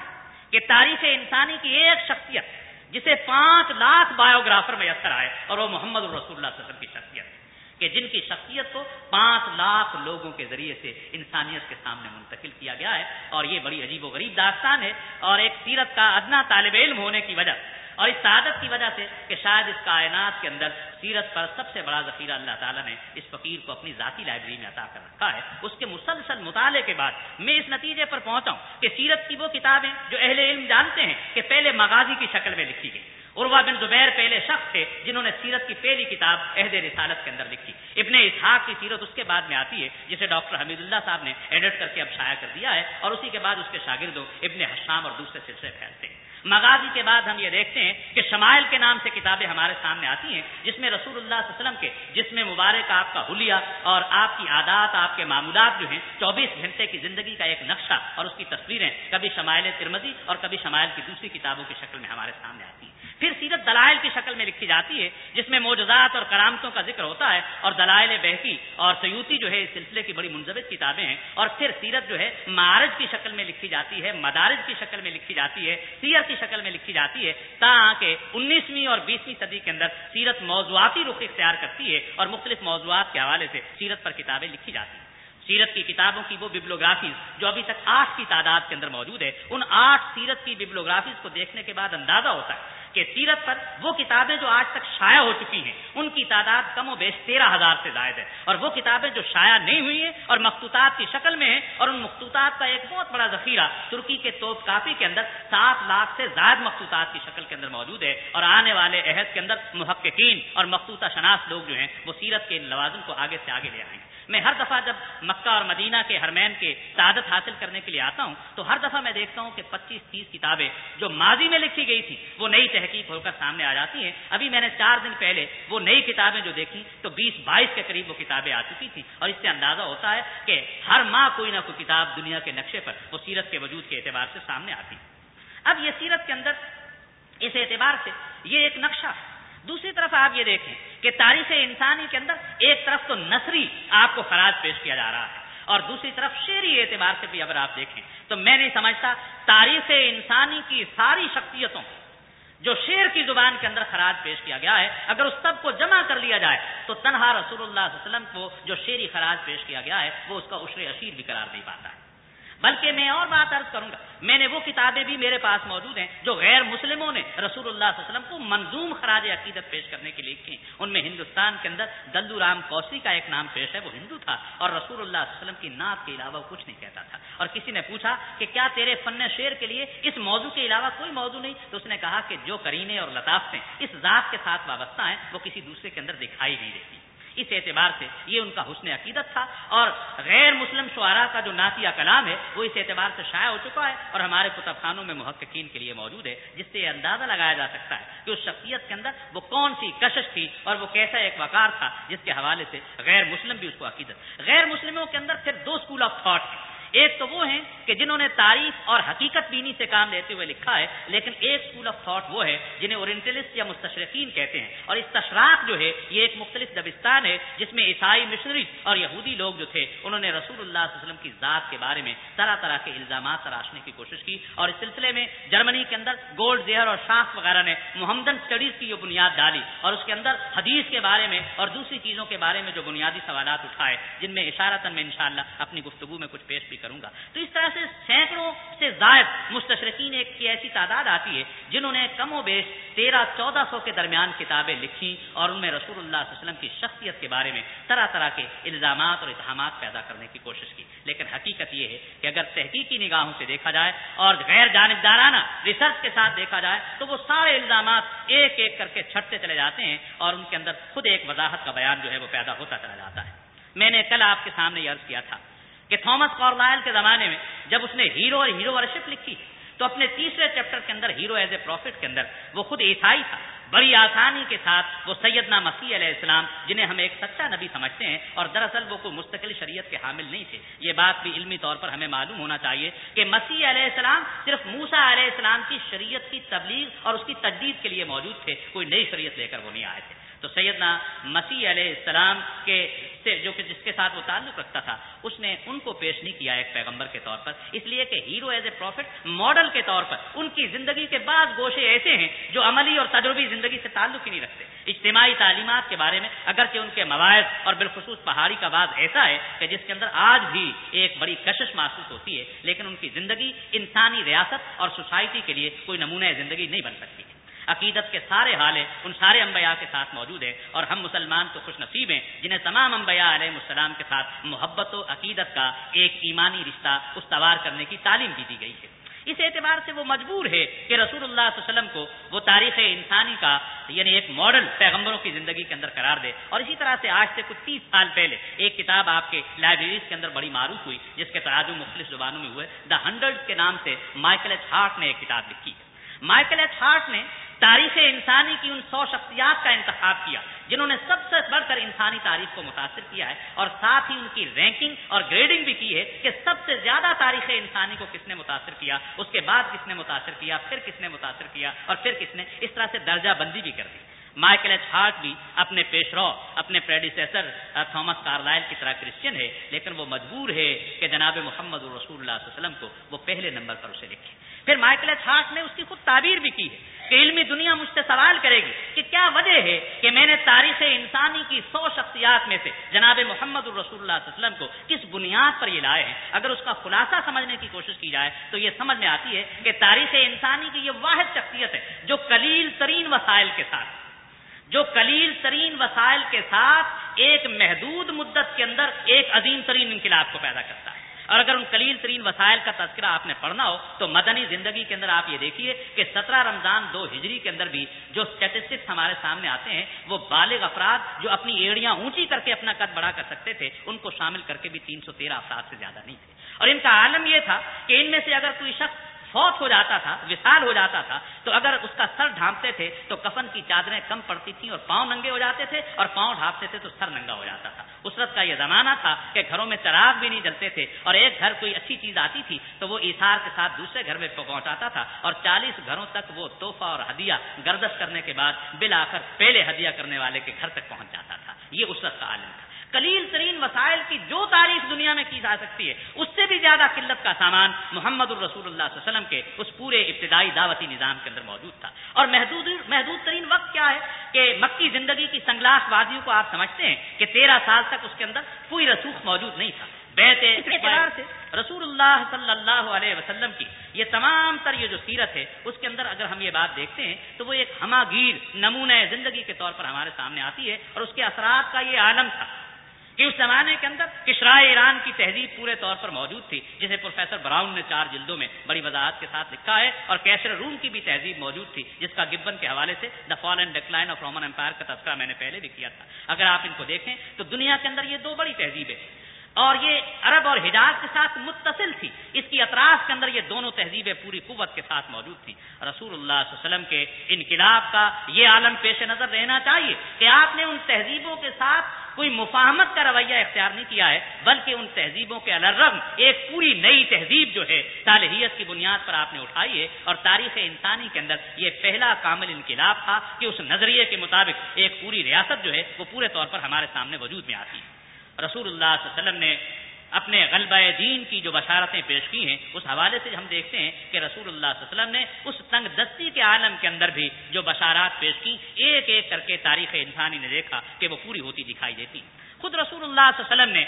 [SPEAKER 1] کہ تاریخ انسانی کی ایک شخصیت جسے 5 لاکھ بایوگرافر میسر آئے اور وہ محمد رسول اللہ صلی اللہ علیہ وسلم کی شخصیت ہے، کہ جن کی شخصیت کو 5 لاکھ لوگوں کے ذریعے سے انسانیت کے سامنے منتقل کیا گیا ہے. اور یہ بڑی عجیب و غریب داستان ہے، اور ایک سیرت کا ادنا طالب علم ہونے کی وجہ اور اس سعادت کی وجہ سے کہ شاید اس کائنات کے اندر سیرت پر سب سے بڑا ذخیرہ اللہ تعالیٰ نے اس فقیر کو اپنی ذاتی لائبریری میں عطا کر رکھا ہے. اس کے مسلسل مطالعے کے بعد میں اس نتیجے پر پہنچا ہوں کہ سیرت کی وہ کتابیں جو اہل علم جانتے ہیں کہ پہلے مغازی کی شکل میں لکھی گئی. عروہ بن زبیر پہلے شخص تھے جنہوں نے سیرت کی پہلی کتاب عہد رسالت کے اندر لکھی. ابن اسحاق کی سیرت اس کے بعد میں آتی ہے جسے ڈاکٹر حمید اللہ صاحب نے ایڈٹ کر کے اب شائع کر دیا ہے، اور اسی کے بعد اس کے شاگردوں ابن حشام اور دوسرے سلسلے پھیلتے ہیں. مغازی کے بعد ہم یہ دیکھتے ہیں کہ شمائل کے نام سے کتابیں ہمارے سامنے آتی ہیں جس میں رسول اللہ صلی اللہ علیہ وسلم کے جسم مبارک، آپ کا حلیہ اور آپ کی عادات، آپ کے معمولات جو ہیں 24 گھنٹے کی زندگی کا ایک نقشہ اور اس کی تصویریں کبھی شمائل ترمذی اور کبھی شمائل کی دوسری کتابوں کی شکل میں ہمارے سامنے آتی ہیں. پھر سیرت دلائل کی شکل میں لکھی جاتی ہے جس میں معجزات اور کرامتوں کا ذکر ہوتا ہے، اور دلائل بہقی اور سیوطی جو ہے اس سلسلے کی بڑی منضبط کتابیں ہیں. اور پھر سیرت جو ہے معارج کی شکل میں لکھی جاتی ہے، مدارج کی شکل میں لکھی جاتی ہے، سیر کی شکل میں لکھی جاتی ہے، تاکہ 19ویں اور 20ویں صدی کے اندر سیرت موضوعاتی رخ اختیار کرتی ہے اور مختلف موضوعات کے حوالے سے سیرت پر کتابیں لکھی جاتی ہیں. سیرت کی کتابوں کی وہ ببلیوگرافیز جو ابھی تک 8 کی تعداد کے اندر موجود ہے، ان 8 سیرت کی ببلیوگرافیز کو دیکھنے کے بعد اندازہ ہوتا ہے کہ سیرت پر وہ کتابیں جو آج تک شائع ہو چکی ہیں ان کی تعداد کم و بیش 13,000 سے زائد ہے، اور وہ کتابیں جو شائع نہیں ہوئی ہیں اور مخطوطات کی شکل میں ہیں، اور ان مخطوطات کا ایک بہت بڑا ذخیرہ ترکی کے توپ کافی کے اندر 7 لاکھ سے زائد مخطوطات کی شکل کے اندر موجود ہے. اور آنے والے عہد کے اندر محققین اور مخطوطہ شناس لوگ جو ہیں وہ سیرت کے ان لوازم کو آگے سے آگے لے آئیں گے. میں ہر دفعہ جب مکہ اور مدینہ کے حرمین کے سعادت حاصل کرنے کے لیے آتا ہوں تو ہر دفعہ میں دیکھتا ہوں کہ 25-30 کتابیں جو ماضی میں لکھی گئی تھی وہ نئی تحقیق ہو کر سامنے آ جاتی ہیں. ابھی میں نے 4 دن پہلے وہ نئی کتابیں جو دیکھی تو 20-22 کے قریب وہ کتابیں آ چکی تھیں، اور اس سے اندازہ ہوتا ہے کہ ہر ماہ کوئی نہ کوئی کتاب دنیا کے نقشے پر وہ سیرت کے وجود کے اعتبار سے سامنے آتی. اب یہ سیرت کے اندر اس اعتبار سے یہ ایک نقشہ. دوسری طرف آپ یہ دیکھیں کہ تاریخ انسانی کے اندر ایک طرف تو نثری آپ کو خراج پیش کیا جا رہا ہے، اور دوسری طرف شعری اعتبار سے بھی اگر آپ دیکھیں تو میں نہیں سمجھتا تاریخ انسانی کی ساری شخصیتوں جو شعر کی زبان کے اندر خراج پیش کیا گیا ہے، اگر اس سب کو جمع کر لیا جائے تو تنہا رسول اللہ صلی اللہ علیہ وسلم کو جو شعری خراج پیش کیا گیا ہے وہ اس کا عشر عشیر بھی قرار نہیں پاتا ہے. بلکہ میں اور بات عرض کروں گا، میں نے وہ کتابیں بھی میرے پاس موجود ہیں جو غیر مسلموں نے رسول اللہ صلی اللہ علیہ وسلم کو منظوم خراج عقیدت پیش کرنے کے لیے لکھی. ان میں ہندوستان کے اندر دلو رام کوسی کا ایک نام پیش ہے، وہ ہندو تھا اور رسول اللہ صلی اللہ علیہ وسلم کی نعت کے علاوہ کچھ نہیں کہتا تھا. اور کسی نے پوچھا کہ کیا تیرے فن شعر کے لیے اس موضوع کے علاوہ کوئی موضوع نہیں؟ تو اس نے کہا کہ جو کرینے اور لطافتیں اس ذات کے ساتھ وابستہ ہیں وہ کسی دوسرے کے اندر دکھائی نہیں دیتی. اس اعتبار سے یہ ان کا حسن عقیدت تھا، اور غیر مسلم شعراء کا جو نعتیہ کلام ہے وہ اس اعتبار سے شائع ہو چکا ہے اور ہمارے کتب خانوں میں محققین کے لیے موجود ہے، جس سے یہ اندازہ لگایا جا سکتا ہے کہ اس شخصیت کے اندر وہ کون سی کشش تھی اور وہ کیسا ایک وقار تھا جس کے حوالے سے غیر مسلم بھی اس کو عقیدت. غیر مسلموں کے اندر پھر 2 اسکول آف تھاٹ ہیں. ایک تو وہ ہیں کہ جنہوں نے تاریخ اور حقیقت بینی سے کام لیتے ہوئے لکھا ہے، لیکن ایک اسکول آف تھاٹ وہ ہے جنہیں اورینٹلسٹ یا مستشرقین کہتے ہیں. اور استشراق جو ہے یہ ایک مختلف دبستان ہے جس میں عیسائی مشنری اور یہودی لوگ جو تھے انہوں نے رسول اللہ صلی اللہ علیہ وسلم کی ذات کے بارے میں طرح طرح کے الزامات تراشنے کی کوشش کی. اور اس سلسلے میں جرمنی کے اندر گولڈ زیئر اور شاخ وغیرہ نے محمدن اسٹڈیز کی جو بنیاد ڈالی اور اس کے اندر حدیث کے بارے میں اور دوسری چیزوں کے بارے میں جو بنیادی سوالات اٹھائے، جن میں اشارتاً میں انشاءاللہ اپنی گفتگو میں کچھ پیش بھی کروں گا. تو اس طرح سے سینکڑوں سے زائد مستشرقین ایک کی ایسی تعداد آتی ہے جنہوں نے کم و بیش 1300-1400 کے درمیان کتابیں لکھی اور ان میں رسول اللہ صلی اللہ علیہ وسلم کی شخصیت کے بارے میں طرح طرح کے الزامات اور اتہامات پیدا کرنے کی کوشش کی. لیکن حقیقت یہ ہے کہ اگر تحقیقی نگاہوں سے دیکھا جائے اور غیر جانبدارانہ ریسرچ کے ساتھ دیکھا جائے تو وہ سارے الزامات ایک ایک کر کے چھٹتے چلے جاتے ہیں اور ان کے اندر خود ایک وضاحت کا بیان جو ہے وہ پیدا ہوتا چلا جاتا ہے. میں نے کل آپ کے سامنے یہ عرض کیا تھا کہ تھامس کارلائل کے زمانے میں جب اس نے ہیرو اور ہیرو ورشپ لکھی تو اپنے 3 چیپٹر کے اندر ہیرو ایز اے پروفٹ کے اندر وہ خود عیسائی تھا. بڑی آسانی کے ساتھ وہ سیدنا مسیح علیہ السلام جنہیں ہم ایک سچا نبی سمجھتے ہیں اور دراصل وہ کوئی مستقل شریعت کے حامل نہیں تھے. یہ بات بھی علمی طور پر ہمیں معلوم ہونا چاہیے کہ مسیح علیہ السلام صرف موسیٰ علیہ السلام کی شریعت کی تبلیغ اور اس کی تجدید کے لیے موجود تھے، کوئی نئی شریعت لے کر وہ نہیں آئے تھے. تو سیدنا مسیح علیہ السلام کے سے جو کہ جس کے ساتھ وہ تعلق رکھتا تھا اس نے ان کو پیش نہیں کیا ایک پیغمبر کے طور پر، اس لیے کہ hero as a prophet model کے طور پر ان کی زندگی کے بعض گوشے ایسے ہیں جو عملی اور تجربی زندگی سے تعلق ہی نہیں رکھتے۔ اجتماعی تعلیمات کے بارے میں اگرچہ ان کے مواعظ اور بالخصوص پہاڑی کا بعض ایسا ہے کہ جس کے اندر آج بھی ایک بڑی کشش محسوس ہوتی ہے، لیکن ان کی زندگی انسانی ریاست اور سوسائٹی کے لیے کوئی نمونہ زندگی نہیں بن سکتی۔ عقیدت کے سارے حالے ان سارے انبیاء کے ساتھ موجود ہیں، اور ہم مسلمان تو خوش نصیب ہیں جنہیں تمام انبیاء علیہ السلام کے ساتھ محبت و عقیدت کا ایک ایمانی رشتہ استوار کرنے کی تعلیم بھی دی گئی ہے۔ اس اعتبار سے وہ مجبور ہے کہ رسول اللہ صلی اللہ علیہ وسلم کو وہ تاریخ انسانی کا یعنی ایک ماڈل پیغمبروں کی زندگی کے اندر قرار دے۔ اور اسی طرح سے آج سے کچھ 30 سال پہلے ایک کتاب آپ کے لائبریریز کے اندر بڑی معروف ہوئی جس کے تراجم مختلف زبانوں میں ہوئے، دا 100 کے نام سے مائیکل ایچ ہارٹ نے ایک کتاب لکھی ہے۔ مائیکل ایچ ہارٹ نے تاریخ انسانی کی ان 100 شخصیات کا انتخاب کیا جنہوں نے سب سے بڑھ کر انسانی تاریخ کو متاثر کیا ہے، اور ساتھ ہی ان کی رینکنگ اور گریڈنگ بھی کی ہے کہ سب سے زیادہ تاریخ انسانی کو کس نے متاثر کیا، اس کے بعد کس نے متاثر کیا، پھر کس نے متاثر کیا، اور پھر کس نے، اس طرح سے درجہ بندی بھی کر دی۔ مائیکل ایچ ہارٹ بھی اپنے پیشرو اپنے پریڈیسیسر تھامس کارلائل کی طرح کرسچین ہے، لیکن وہ مجبور ہے کہ جناب محمد رسول اللہ صلی اللہ علیہ وسلم کو وہ پہلے نمبر پر اسے لکھے۔ پھر مائیکل ایچ ہارٹ نے اس کی خود تعبیر بھی کی ہے کہ علمی دنیا مجھ سے سوال کرے گی کہ کیا وجہ ہے کہ میں نے تاریخ انسانی کی 100 شخصیات میں سے جناب محمد رسول اللہ صلی اللہ علیہ وسلم کو کس بنیاد پر یہ لائے ہیں۔ اگر اس کا خلاصہ سمجھنے کی کوشش کی جائے تو یہ سمجھ میں آتی ہے کہ تاریخ انسانی کی یہ واحد شخصیت ہے جو قلیل ترین وسائل کے ساتھ ایک محدود مدت کے اندر ایک عظیم ترین انقلاب کو پیدا کرتا ہے۔ اور اگر ان قلیل ترین وسائل کا تذکرہ آپ نے پڑھنا ہو تو مدنی زندگی کے اندر آپ یہ دیکھیے کہ 17 رمضان 2 ہجری کے اندر بھی جو اسٹیٹسٹکس ہمارے سامنے آتے ہیں وہ بالغ افراد جو اپنی ایڑیاں اونچی کر کے اپنا قد بڑا کر سکتے تھے ان کو شامل کر کے بھی 313 افراد سے زیادہ نہیں تھے، اور ان کا عالم یہ تھا کہ ان میں سے اگر کوئی شخص فوت ہو جاتا تھا، وصال ہو جاتا تھا، تو اگر اس کا سر ڈھانپتے تھے تو کفن کی چادریں کم پڑتی تھیں اور پاؤں ننگے ہو جاتے تھے، اور پاؤں ڈھانپتے تھے تو سر ننگا ہو جاتا تھا۔ اسرت کا یہ زمانہ تھا کہ گھروں میں چراغ بھی نہیں جلتے تھے، اور ایک گھر کوئی اچھی چیز آتی تھی تو وہ ایثار کے ساتھ دوسرے گھر میں پہنچاتا تھا، اور 40 گھروں تک وہ تحفہ اور ہدیہ گردش کرنے کے بعد بالآخر پہلے ہدیہ کرنے والے کے گھر تک پہنچ جاتا تھا۔ یہ اسرت کا عالم تھا۔ قلیل ترین وسائل کی جو تعریف دنیا میں کی جا سکتی ہے اس سے بھی زیادہ قلت کا سامان محمد الرسول اللہ صلی اللہ علیہ وسلم کے اس پورے ابتدائی دعوتی نظام کے اندر موجود تھا۔ اور محدود ترین وقت کیا ہے کہ مکی زندگی کی سنگلاخ وادیوں کو آپ سمجھتے ہیں کہ 13 سال تک اس کے اندر کوئی رسوخ موجود نہیں تھا۔ بیت اعتبار سے رسول اللہ صلی اللہ علیہ وسلم کی یہ تمام تر یہ جو سیرت ہے اس کے اندر اگر ہم یہ بات دیکھتے ہیں تو وہ ایک ہماگیر نمونہ زندگی کے طور پر ہمارے سامنے آتی ہے، اور اس کے اثرات کا یہ عالم تھا کہ اس زمانے کے اندر کشرائے ایران کی تہذیب پورے طور پر موجود تھی، جسے پروفیسر براؤن نے 4 جلدوں میں بڑی وضاحت کے ساتھ لکھا ہے، اور کیسر روم کی بھی تہذیب موجود تھی جس کا گبن کے حوالے سے the fall and decline of Roman empire کا تذکرہ میں نے پہلے بھی کیا تھا۔ اگر آپ ان کو دیکھیں تو دنیا کے اندر یہ 2 بڑی تہذیبیں اور یہ عرب اور حجاز کے ساتھ متصل تھی، اس کی اطراف کے اندر یہ دونوں تہذیبیں پوری قوت کے ساتھ موجود تھیں۔ رسول اللہ صلی اللہ علیہ وسلم کے انقلاب کا یہ عالم پیش نظر رہنا چاہیے کہ آپ نے ان تہذیبوں کے ساتھ کوئی مفاہمت کا رویہ اختیار نہیں کیا ہے، بلکہ ان تہذیبوں کے الرغم ایک پوری نئی تہذیب جو ہے صالحیت کی بنیاد پر آپ نے اٹھائی ہے، اور تاریخ انسانی کے اندر یہ پہلا کامل انقلاب تھا کہ اس نظریے کے مطابق ایک پوری ریاست جو ہے وہ پورے طور پر ہمارے سامنے وجود میں آتی ہے۔ رسول اللہ صلی اللہ علیہ وسلم نے اپنے غلبہ دین کی جو بشارتیں پیش کی ہیں اس حوالے سے ہم دیکھتے ہیں کہ رسول اللہ صلی اللہ علیہ وسلم نے اس تنگ دستی کے عالم کے اندر بھی جو بشارات پیش کی ایک ایک کر کے تاریخ انسانی نے دیکھا کہ وہ پوری ہوتی دکھائی دیتی۔ خود رسول اللہ صلی اللہ علیہ وسلم نے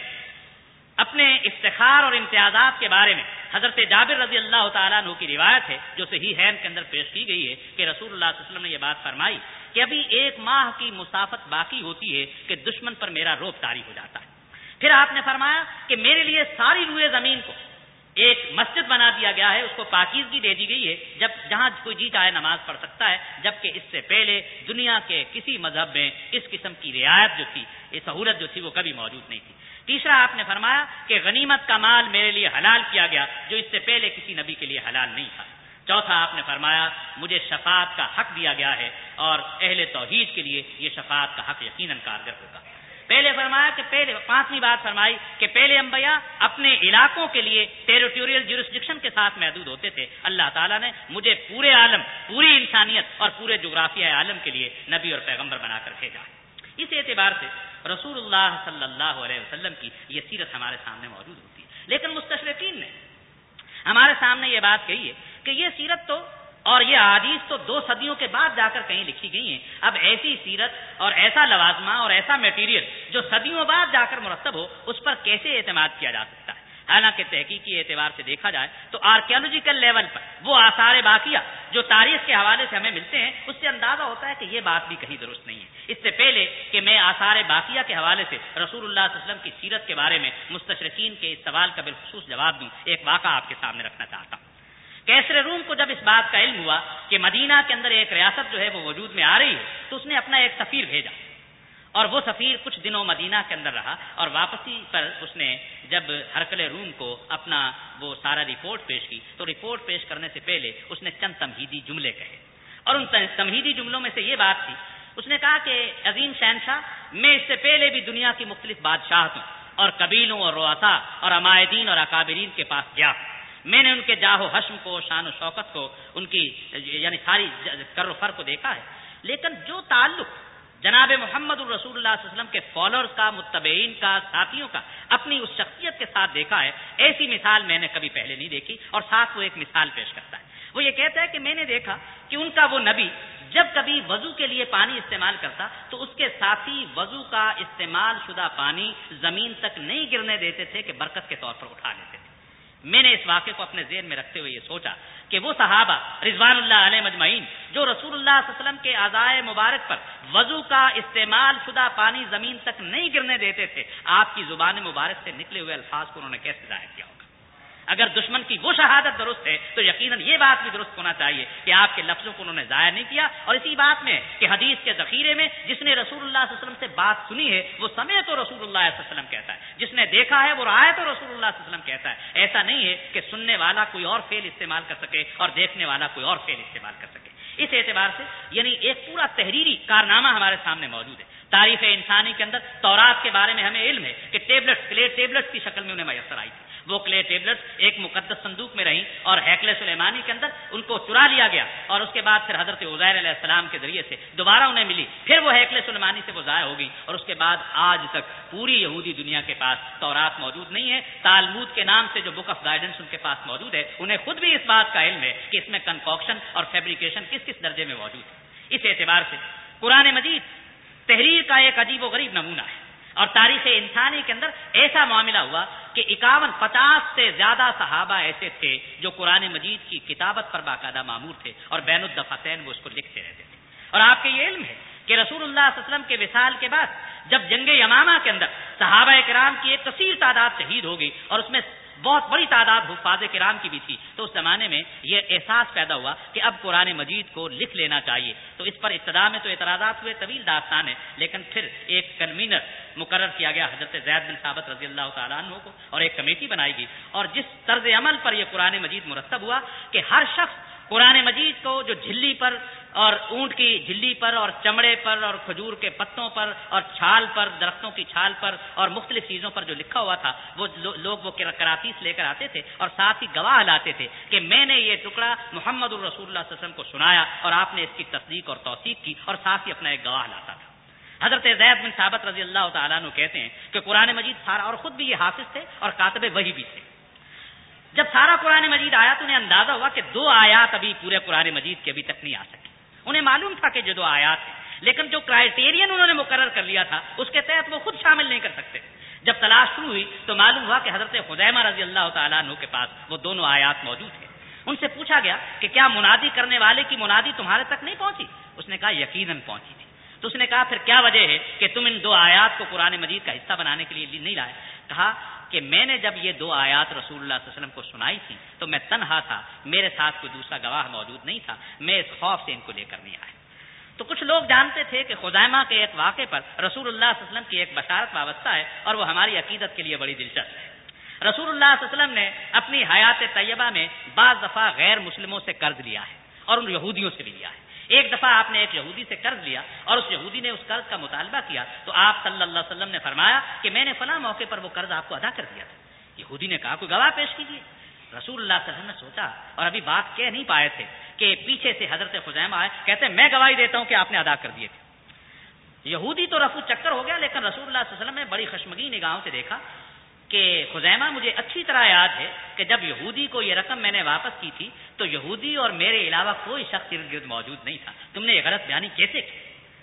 [SPEAKER 1] اپنے افتخار اور امتیازات کے بارے میں حضرت جابر رضی اللہ تعالیٰ عنہ کی روایت ہے جو صحیح حین کے اندر پیش کی گئی ہے کہ رسول اللہ صلی اللہ علیہ وسلم نے یہ بات فرمائی کہ ابھی 1 ماہ کی مسافت باقی ہوتی ہے کہ دشمن پر میرا رعب طاری ہو جاتا ہے۔ پھر آپ نے فرمایا کہ میرے لیے ساری روئے زمین کو ایک مسجد بنا دیا گیا ہے، اس کو پاکیزگی دے دی گئی ہے جہاں کوئی جی چاہے نماز پڑھ سکتا ہے، جبکہ اس سے پہلے دنیا کے کسی مذہب میں اس قسم کی رعایت جو تھی، یہ سہولت جو تھی وہ کبھی موجود نہیں تھی۔ تیسرا آپ نے فرمایا کہ غنیمت کا مال میرے لیے حلال کیا گیا جو اس سے پہلے کسی نبی کے لیے حلال نہیں تھا۔ چوتھا آپ نے فرمایا مجھے شفاعت کا حق دیا گیا ہے اور اہل توحید کے لیے یہ شفاعت کا حق یقیناً کارگر ہوگا۔ پانچویں بات فرمائی کہ پہلے انبیاء اپنے علاقوں کے لیے ٹیریٹوریل جورسڈکشن کے ساتھ محدود ہوتے تھے، اللہ تعالیٰ نے مجھے پورے عالم، پوری انسانیت اور پورے جغرافیہ عالم کے لیے نبی اور پیغمبر بنا کر بھیجا۔ اس اعتبار سے رسول اللہ صلی اللہ علیہ وسلم کی یہ سیرت ہمارے سامنے موجود ہوتی ہے، لیکن مستشرقین نے ہمارے سامنے یہ بات کہی ہے کہ یہ سیرت تو اور یہ احادیث تو 2 صدیوں کے بعد جا کر کہیں لکھی گئی ہیں، اب ایسی سیرت اور ایسا لوازمہ اور ایسا میٹیریل جو صدیوں بعد جا کر مرتب ہو، اس پر کیسے اعتماد کیا جا سکتا ہے؟ حالانکہ تحقیقی اعتبار سے دیکھا جائے تو آرکیالوجیکل لیول پر وہ آثار باقیہ جو تاریخ کے حوالے سے ہمیں ملتے ہیں، اس سے اندازہ ہوتا ہے کہ یہ بات بھی کہیں درست نہیں ہے۔ اس سے پہلے کہ میں آثار باقیہ کے حوالے سے رسول اللہ صلی اللہ علیہ وسلم کی سیرت کے بارے میں مستشرقین کے اس سوال کا بالخصوص جواب دوں، ایک واقعہ آپ کے سامنے رکھنا چاہتا ہوں۔ کیسر روم کو جب اس بات کا علم ہوا کہ مدینہ کے اندر ایک ریاست جو ہے وہ وجود میں آ رہی ہے، تو اس نے اپنا ایک سفیر بھیجا، اور وہ سفیر کچھ دنوں مدینہ کے اندر رہا، اور واپسی پر اس نے جب ہرقل روم کو اپنا وہ سارا رپورٹ پیش کی، تو رپورٹ پیش کرنے سے پہلے اس نے چند تمہیدی جملے کہے، اور ان تمہیدی جملوں میں سے یہ بات تھی، اس نے کہا کہ عظیم شہنشاہ، میں اس سے پہلے بھی دنیا کی مختلف بادشاہتوں اور قبیلوں اور رؤساء اور عمائدین اور اکابرین کے پاس گیا، میں نے ان کے جاہ و حشم کو، شان و شوکت کو، ان کی یعنی ساری کر و فر کو دیکھا ہے، لیکن جو تعلق جناب محمد الرسول اللہ صلی اللہ علیہ وسلم کے فالوورز کا، متبعین کا، ساتھیوں کا اپنی اس شخصیت کے ساتھ دیکھا ہے، ایسی مثال میں نے کبھی پہلے نہیں دیکھی۔ اور ساتھ وہ ایک مثال پیش کرتا ہے، وہ یہ کہتا ہے کہ میں نے دیکھا کہ ان کا وہ نبی جب کبھی وضو کے لیے پانی استعمال کرتا تو اس کے ساتھی وضو کا استعمال شدہ پانی زمین تک نہیں گرنے دیتے تھے کہ برکت کے طور پر اٹھا لیتے تھے۔ میں نے اس واقعے کو اپنے ذہن میں رکھتے ہوئے یہ سوچا کہ وہ صحابہ رضوان اللہ علیہ مجمعین جو رسول اللہ صلی اللہ علیہ وسلم کے اعضائے مبارک پر وضو کا استعمال شدہ پانی زمین تک نہیں گرنے دیتے تھے، آپ کی زبان مبارک سے نکلے ہوئے الفاظ کو انہوں نے کیسے ظاہر کیا ہوگا؟ اگر دشمن کی وہ شہادت درست ہے تو یقیناً یہ بات بھی درست ہونا چاہیے کہ آپ کے لفظوں کو انہوں نے ضائع نہیں کیا، اور اسی بات میں کہ حدیث کے ذخیرے میں جس نے رسول اللہ صلی اللہ علیہ وسلم سے بات سنی ہے وہ سمع تو رسول اللہ صلی اللہ علیہ وسلم کہتا ہے، جس نے دیکھا ہے وہ رعایت تو رسول اللہ صلی اللہ علیہ وسلم کہتا ہے۔ ایسا نہیں ہے کہ سننے والا کوئی اور فعل استعمال کر سکے اور دیکھنے والا کوئی اور فعل استعمال کر سکے۔ اس اعتبار سے یعنی ایک پورا تحریری کارنامہ ہمارے سامنے موجود ہے۔ تاریخ انسانی کے اندر تورات کے بارے میں ہمیں علم ہے کہ ٹیبلٹس، کلے ٹیبلٹس کی شکل میں انہیں میسر آئی تھی، وہ کلے ٹیبلٹس ایک مقدس صندوق میں رہیں اور ہیکل سلیمانی کے اندر ان کو چرا لیا گیا، اور اس کے بعد پھر حضرت عزیر علیہ السلام کے ذریعے سے دوبارہ انہیں ملی، پھر وہ ہیکل سلیمانی سے وہ ضائع ہو گئی، اور اس کے بعد آج تک پوری یہودی دنیا کے پاس تورات موجود نہیں ہے۔ تالمود کے نام سے جو بک آف گائیڈنس ان کے پاس موجود ہے، انہیں خود بھی اس بات کا علم ہے کہ اس میں کنکوکشن اور فیبریکیشن کس کس درجے میں موجود ہے۔ اس اعتبار سے قرآن مجید تحریر کا ایک عجیب و غریب نمونہ ہے، اور تاریخ انسانی کے اندر ایسا معاملہ ہوا کہ 51-50 سے زیادہ صحابہ ایسے تھے جو قرآن مجید کی کتابت پر باقاعدہ مامور تھے، اور بین الدفتین وہ اس کو لکھتے رہتے تھے۔ اور آپ کے یہ علم ہے کہ رسول اللہ صلی اللہ علیہ وسلم کے وصال کے بعد جب جنگ یمامہ کے اندر صحابہ کرام کی ایک کثیر تعداد شہید ہو گئی، اور اس میں بہت بڑی تعداد حفاظ کرام کی بھی تھی، تو اس زمانے میں یہ احساس پیدا ہوا کہ اب قرآن مجید کو لکھ لینا چاہیے۔ تو اس پر ابتدا میں تو اعتراضات ہوئے، طویل داستان ہے، لیکن پھر ایک کنوینر مقرر کیا گیا حضرت زید بن ثابت رضی اللہ تعالیٰ عنہ کو، اور ایک کمیٹی بنائی گئی، اور جس طرز عمل پر یہ قرآن مجید مرتب ہوا کہ ہر شخص قرآن مجید کو جو جھلی پر اور اونٹ کی جھلی پر اور چمڑے پر اور کھجور کے پتوں پر اور چھال پر، درختوں کی چھال پر اور مختلف چیزوں پر جو لکھا ہوا تھا، وہ لوگ وہ کراتیس لے کر آتے تھے اور ساتھ ہی گواہ لاتے تھے کہ میں نے یہ ٹکڑا محمد الرسول اللہ صلی اللہ علیہ وسلم کو سنایا، اور آپ نے اس کی تصدیق اور توثیق کی، اور ساتھ ہی اپنا ایک گواہ لاتا تھا۔ حضرت زید بن ثابت رضی اللہ تعالیٰ عنہ کہتے ہیں کہ قرآن مجید سارا، اور خود بھی یہ حافظ تھے اور کاتب وحی بھی تھے، جب سارا قرآن مجید آیا تو انہیں اندازہ ہوا کہ 2 آیات ابھی پورے قرآن مجید کے ابھی تک نہیں آ سکی۔ انہیں معلوم تھا کہ جو 2 آیات ہیں، لیکن جو کرائٹیرین انہوں نے مقرر کر لیا تھا اس کے تحت وہ خود شامل نہیں کر سکتے۔ جب تلاش شروع ہوئی تو معلوم ہوا کہ حضرت خزیمہ رضی اللہ تعالیٰ عنہ کے پاس وہ دونوں آیات موجود ہیں۔ ان سے پوچھا گیا کہ کیا منادی کرنے والے کی منادی تمہارے تک نہیں پہنچی؟ اس نے کہا یقیناً پہنچی تھی۔ تو اس نے کہا پھر کیا وجہ ہے کہ تم ان 2 آیات کو قرآن مجید کا حصہ بنانے کے لیے نہیں لائے؟ کہا کہ میں نے جب یہ 2 آیات رسول اللہ صلی اللہ علیہ وسلم کو سنائی تھی تو میں تنہا تھا، میرے ساتھ کوئی دوسرا گواہ موجود نہیں تھا، میں اس خوف سے ان کو لے کر نہیں آیا۔ تو کچھ لوگ جانتے تھے کہ خزیمہ کے ایک واقعے پر رسول اللہ صلی اللہ علیہ وسلم کی ایک بشارت وابستہ ہے، اور وہ ہماری عقیدت کے لیے بڑی دلچسپ ہے۔ رسول اللہ صلی اللہ علیہ وسلم نے اپنی حیات طیبہ میں بعض دفعہ غیر مسلموں سے قرض لیا ہے، اور ان یہودیوں سے بھی لیا ہے۔ ایک دفعہ آپ نے ایک یہودی سے قرض لیا اور اس یہودی نے اس قرض کا مطالبہ کیا، تو آپ صلی اللہ علیہ وسلم نے فرمایا کہ میں نے فلاں موقع پر وہ قرض آپ کو ادا کر دیا تھا۔ یہودی نے کہا کوئی گواہ پیش کیجیے۔ رسول اللہ صلی اللہ علیہ وسلم نے سوچا، اور ابھی بات کہہ نہیں پائے تھے کہ پیچھے سے حضرت خزیمہ آئے، کہتے ہیں میں گواہی دیتا ہوں کہ آپ نے ادا کر دیے تھے۔ یہودی تو رفو چکر ہو گیا، لیکن رسول اللہ صلی اللہ علیہ وسلم نے بڑی خشمگی نگاہوں سے دیکھا کہ خزیمہ مجھے اچھی طرح یاد ہے کہ جب یہودی کو یہ رقم میں نے واپس کی تھی تو یہودی اور میرے علاوہ کوئی شخص ارد گرد موجود نہیں تھا، تم نے یہ غلط بیانی کیسے کی؟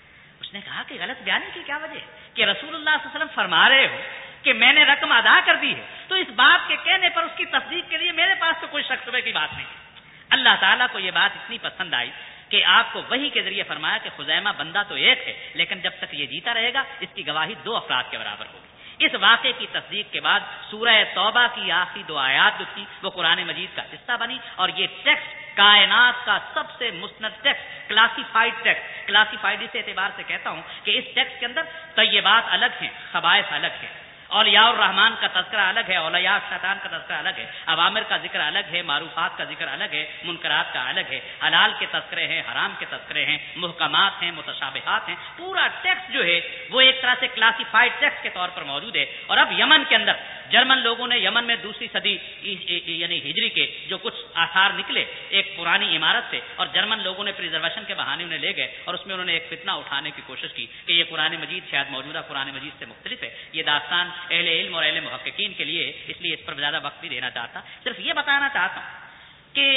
[SPEAKER 1] اس نے کہا کہ غلط بیانی کی کیا وجہ ہے کہ رسول اللہ صلی اللہ علیہ وسلم فرما رہے ہو کہ میں نے رقم ادا کر دی ہے، تو اس بات کے کہنے پر اس کی تصدیق کے لیے میرے پاس تو کوئی شک شبے کی بات نہیں ہے۔ اللہ تعالیٰ کو یہ بات اتنی پسند آئی کہ آپ کو وحی کے ذریعے فرمایا کہ خزیمہ بندہ تو ایک ہے، لیکن جب تک یہ جیتا رہے گا اس کی گواہی 2 افراد کے برابر ہوگی۔ اس واقعے کی تصدیق کے بعد سورہ توبہ کی آخری 2 آیات جو تھی وہ قرآن مجید کا حصہ بنی، اور یہ ٹیکسٹ کائنات کا سب سے مستند ٹیکسٹ، کلاسیفائڈ ٹیکسٹ، کلاسیفائڈ اس اعتبار سے کہتا ہوں کہ اس ٹیکسٹ کے اندر طیبات الگ ہیں، خبائث الگ ہیں، اولیاء الرحمان کا تذکرہ الگ ہے، اولیاء شیطان کا تذکرہ الگ ہے، اوامر کا ذکر الگ ہے، معروفات کا ذکر الگ ہے، منکرات کا الگ ہے، حلال کے تذکرے ہیں، حرام کے تذکرے ہیں، محکمات ہیں، متشابہات ہیں۔ پورا ٹیکسٹ جو ہے وہ ایک طرح سے کلاسیفائڈ ٹیکسٹ کے طور پر موجود ہے۔ اور اب یمن کے اندر جرمن لوگوں نے یمن میں 2 صدی یعنی ہجری کے جو کچھ آثار نکلے ایک پرانی عمارت سے، اور جرمن لوگوں نے پریزرویشن کے بہانے انہیں لے گئے اور اس میں انہوں نے ایک فتنہ اٹھانے کی کوشش کی کہ یہ قرآن مجید شاید موجودہ قرآن مجید سے مختلف ہے۔ یہ داستان اہل علم اور اہل محققین کے لیے، اس لیے اس پر زیادہ وقت نہیں دینا چاہتا، صرف یہ بتانا چاہتا ہوں کہ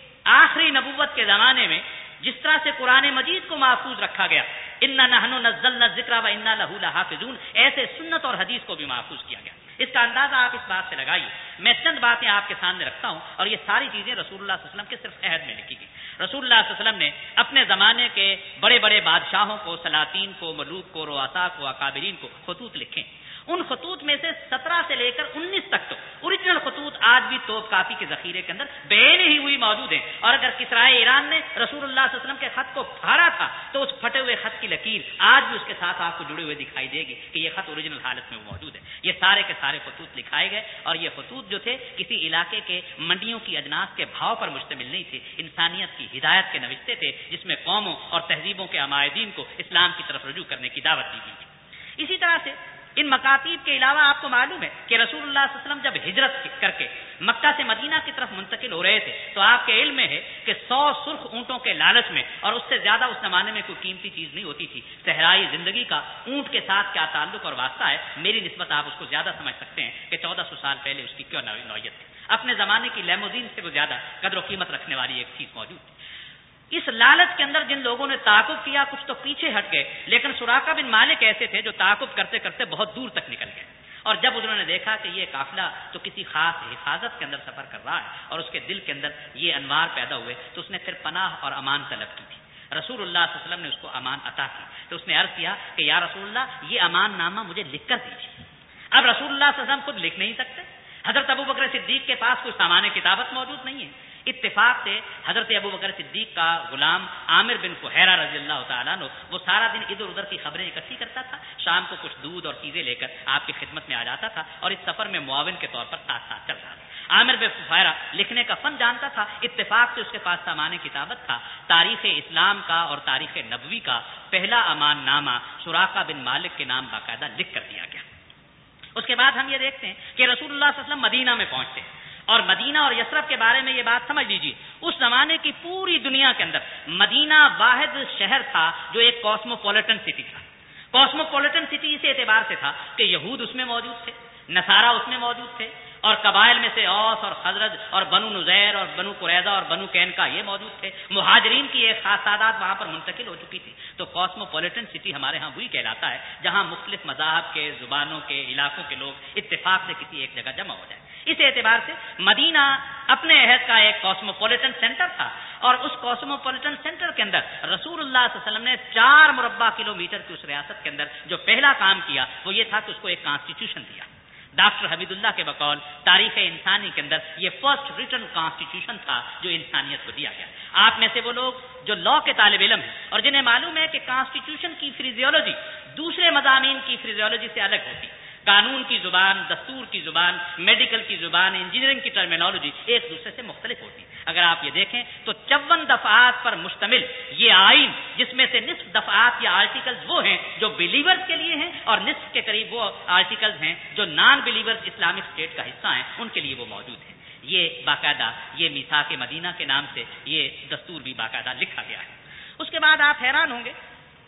[SPEAKER 1] آخری نبوت کے زمانے میں جس طرح سے قرآن مجید کو محفوظ رکھا گیا، انا نحن نزلنا الذکر و انا لہ لحافظون، ایسے سنت اور حدیث کو بھی محفوظ کیا گیا۔ اس کا اندازہ آپ اس بات سے لگائیے۔ میں چند باتیں آپ کے سامنے رکھتا ہوں، اور یہ ساری چیزیں رسول اللہ صلی اللہ علیہ وسلم کے صرف عہد میں لکھی گئی۔ رسول اللہ صلی اللہ علیہ وسلم نے اپنے زمانے کے بڑے بڑے بادشاہوں کو، سلاطین کو، ملوک کو، رؤساء کو، اکابرین کو خطوط لکھے۔ ان خطوط میں سے 17 سے لے کر 19 تک تو اوریجنل خطوط آج بھی توپ کافی کے ذخیرے کے اندر بین ہی ہوئی موجود ہیں، اور اگر کسرائے ایران نے رسول اللہ صلی اللہ علیہ وسلم کے خط کو پھاڑا تھا تو اس پھٹے ہوئے خط کی لکیر آج بھی اس کے ساتھ آپ کو جڑے ہوئے دکھائی دے گی کہ یہ خط اوریجنل حالت میں موجود ہے۔ یہ سارے کے سارے خطوط لکھائے گئے، اور یہ خطوط جو تھے کسی علاقے کے منڈیوں کی اجناس کے بھاؤ پر مشتمل نہیں تھے، انسانیت کی ہدایت کے نوشتے تھے جس میں قوموں اور تہذیبوں کے عمائدین کو اسلام کی طرف رجوع کرنے کی دعوت دی گئی تھی۔ اسی طرح سے ان مکاتیب کے علاوہ آپ کو معلوم ہے کہ رسول اللہ صلی اللہ علیہ وسلم جب ہجرت کر کے مکہ سے مدینہ کی طرف منتقل ہو رہے تھے تو آپ کے علم میں ہے کہ 100 سرخ اونٹوں کے لالچ میں، اور اس سے زیادہ اس زمانے میں کوئی قیمتی چیز نہیں ہوتی تھی، صحرائی زندگی کا اونٹ کے ساتھ کیا تعلق اور واسطہ ہے، میری نسبت آپ اس کو زیادہ سمجھ سکتے ہیں کہ 1400 سال پہلے اس کی کیوں نوعیت تھی۔ اپنے زمانے کی لیموزین سے وہ زیادہ قدر و قیمت رکھنے والی ایک چیز موجود تھی۔ اس لالچ کے اندر جن لوگوں نے تعاقب کیا کچھ تو پیچھے ہٹ گئے، لیکن سراقہ بن مالک ایسے تھے جو تعاقب کرتے کرتے بہت دور تک نکل گئے، اور جب انہوں نے دیکھا کہ یہ قافلہ تو کسی خاص حفاظت کے اندر سفر کر رہا ہے اور اس کے دل کے اندر یہ انوار پیدا ہوئے، تو اس نے پھر پناہ اور امان طلب کی تھی۔ رسول اللہ صلی اللہ علیہ وسلم نے اس کو امان عطا کی، تو اس نے عرض کیا کہ یا رسول اللہ یہ امان نامہ مجھے لکھ کر دیجیے۔ اب رسول اللہ صلی اللہ علیہ وسلم خود لکھ نہیں سکتے، حضرت ابوبکر صدیق کے پاس کوئی سامان کتابت موجود نہیں ہے۔ اتفاق سے حضرت ابوبکر صدیق کا غلام عامر بن فہیرہ رضی اللہ تعالیٰ عنہ وہ سارا دن ادھر ادھر کی خبریں اکٹھی کرتا تھا، شام کو کچھ دودھ اور چیزیں لے کر آپ کی خدمت میں آ جاتا تھا، اور اس سفر میں معاون کے طور پر ساتھ ساتھ چل رہا تھا۔ عامر بن فہیرہ لکھنے کا فن جانتا تھا، اتفاق سے اس کے پاس سامان کتابت تھا۔ تاریخ اسلام کا اور تاریخ نبوی کا پہلا امان نامہ سراقہ بن مالک کے نام باقاعدہ لکھ کر دیا گیا۔ اس کے بعد ہم یہ دیکھتے ہیں کہ رسول اللہ صلی اللہ علیہ وسلم مدینہ میں پہنچتے ہیں، اور مدینہ اور یثرب کے بارے میں یہ بات سمجھ لیجیے، اس زمانے کی پوری دنیا کے اندر مدینہ واحد شہر تھا جو ایک کاسموپولیٹن سٹی تھا۔ کاسموپولیٹن سٹی اس اعتبار سے تھا کہ یہود اس میں موجود تھے، نصارہ اس میں موجود تھے، اور قبائل میں سے اوس اور خزرج اور بنو نذیر اور بنو قریظہ اور بنو قینقاع یہ موجود تھے، مہاجرین کی ایک خاص تعداد وہاں پر منتقل ہو چکی تھی۔ تو کاسموپولیٹن سٹی ہمارے ہاں وہی کہلاتا ہے جہاں مختلف مذاہب کے، زبانوں کے، علاقوں کے لوگ اتفاق سے کسی ایک جگہ جمع ہو جائیں۔ اس اعتبار سے مدینہ اپنے عہد کا ایک کاسموپولیٹن سینٹر تھا، اور اس کاسموپولیٹن سینٹر کے اندر رسول اللہ صلی اللہ علیہ وسلم نے 4 مربع کلومیٹر کی اس ریاست کے اندر جو پہلا کام کیا وہ یہ تھا کہ اس کو ایک کانسٹیٹیوشن دیا۔ ڈاکٹر حمید اللہ کے بقول تاریخ انسانی کے اندر یہ فرسٹ ریٹن کانسٹیٹیوشن تھا جو انسانیت کو دیا گیا۔ آپ میں سے وہ لوگ جو لا کے طالب علم ہیں اور جنہیں معلوم ہے کہ کانسٹیٹیوشن کی فریزیولوجی دوسرے مضامین کی فریزیولوجی سے الگ ہوتی، قانون کی زبان، دستور کی زبان، میڈیکل کی زبان، انجینئرنگ کی ٹرمینالوجی ایک دوسرے سے مختلف ہوتی ہے۔ اگر آپ یہ دیکھیں تو 54 دفعات پر مشتمل یہ آئین، جس میں سے نصف دفعات یا آرٹیکلز وہ ہیں جو بلیورز کے لیے ہیں، اور نصف کے قریب وہ آرٹیکلز ہیں جو نان بلیورز اسلامک اسٹیٹ کا حصہ ہیں، ان کے لیے وہ موجود ہیں۔ یہ باقاعدہ یہ میثاق مدینہ کے نام سے یہ دستور بھی باقاعدہ لکھا گیا ہے۔ اس کے بعد آپ حیران ہوں گے،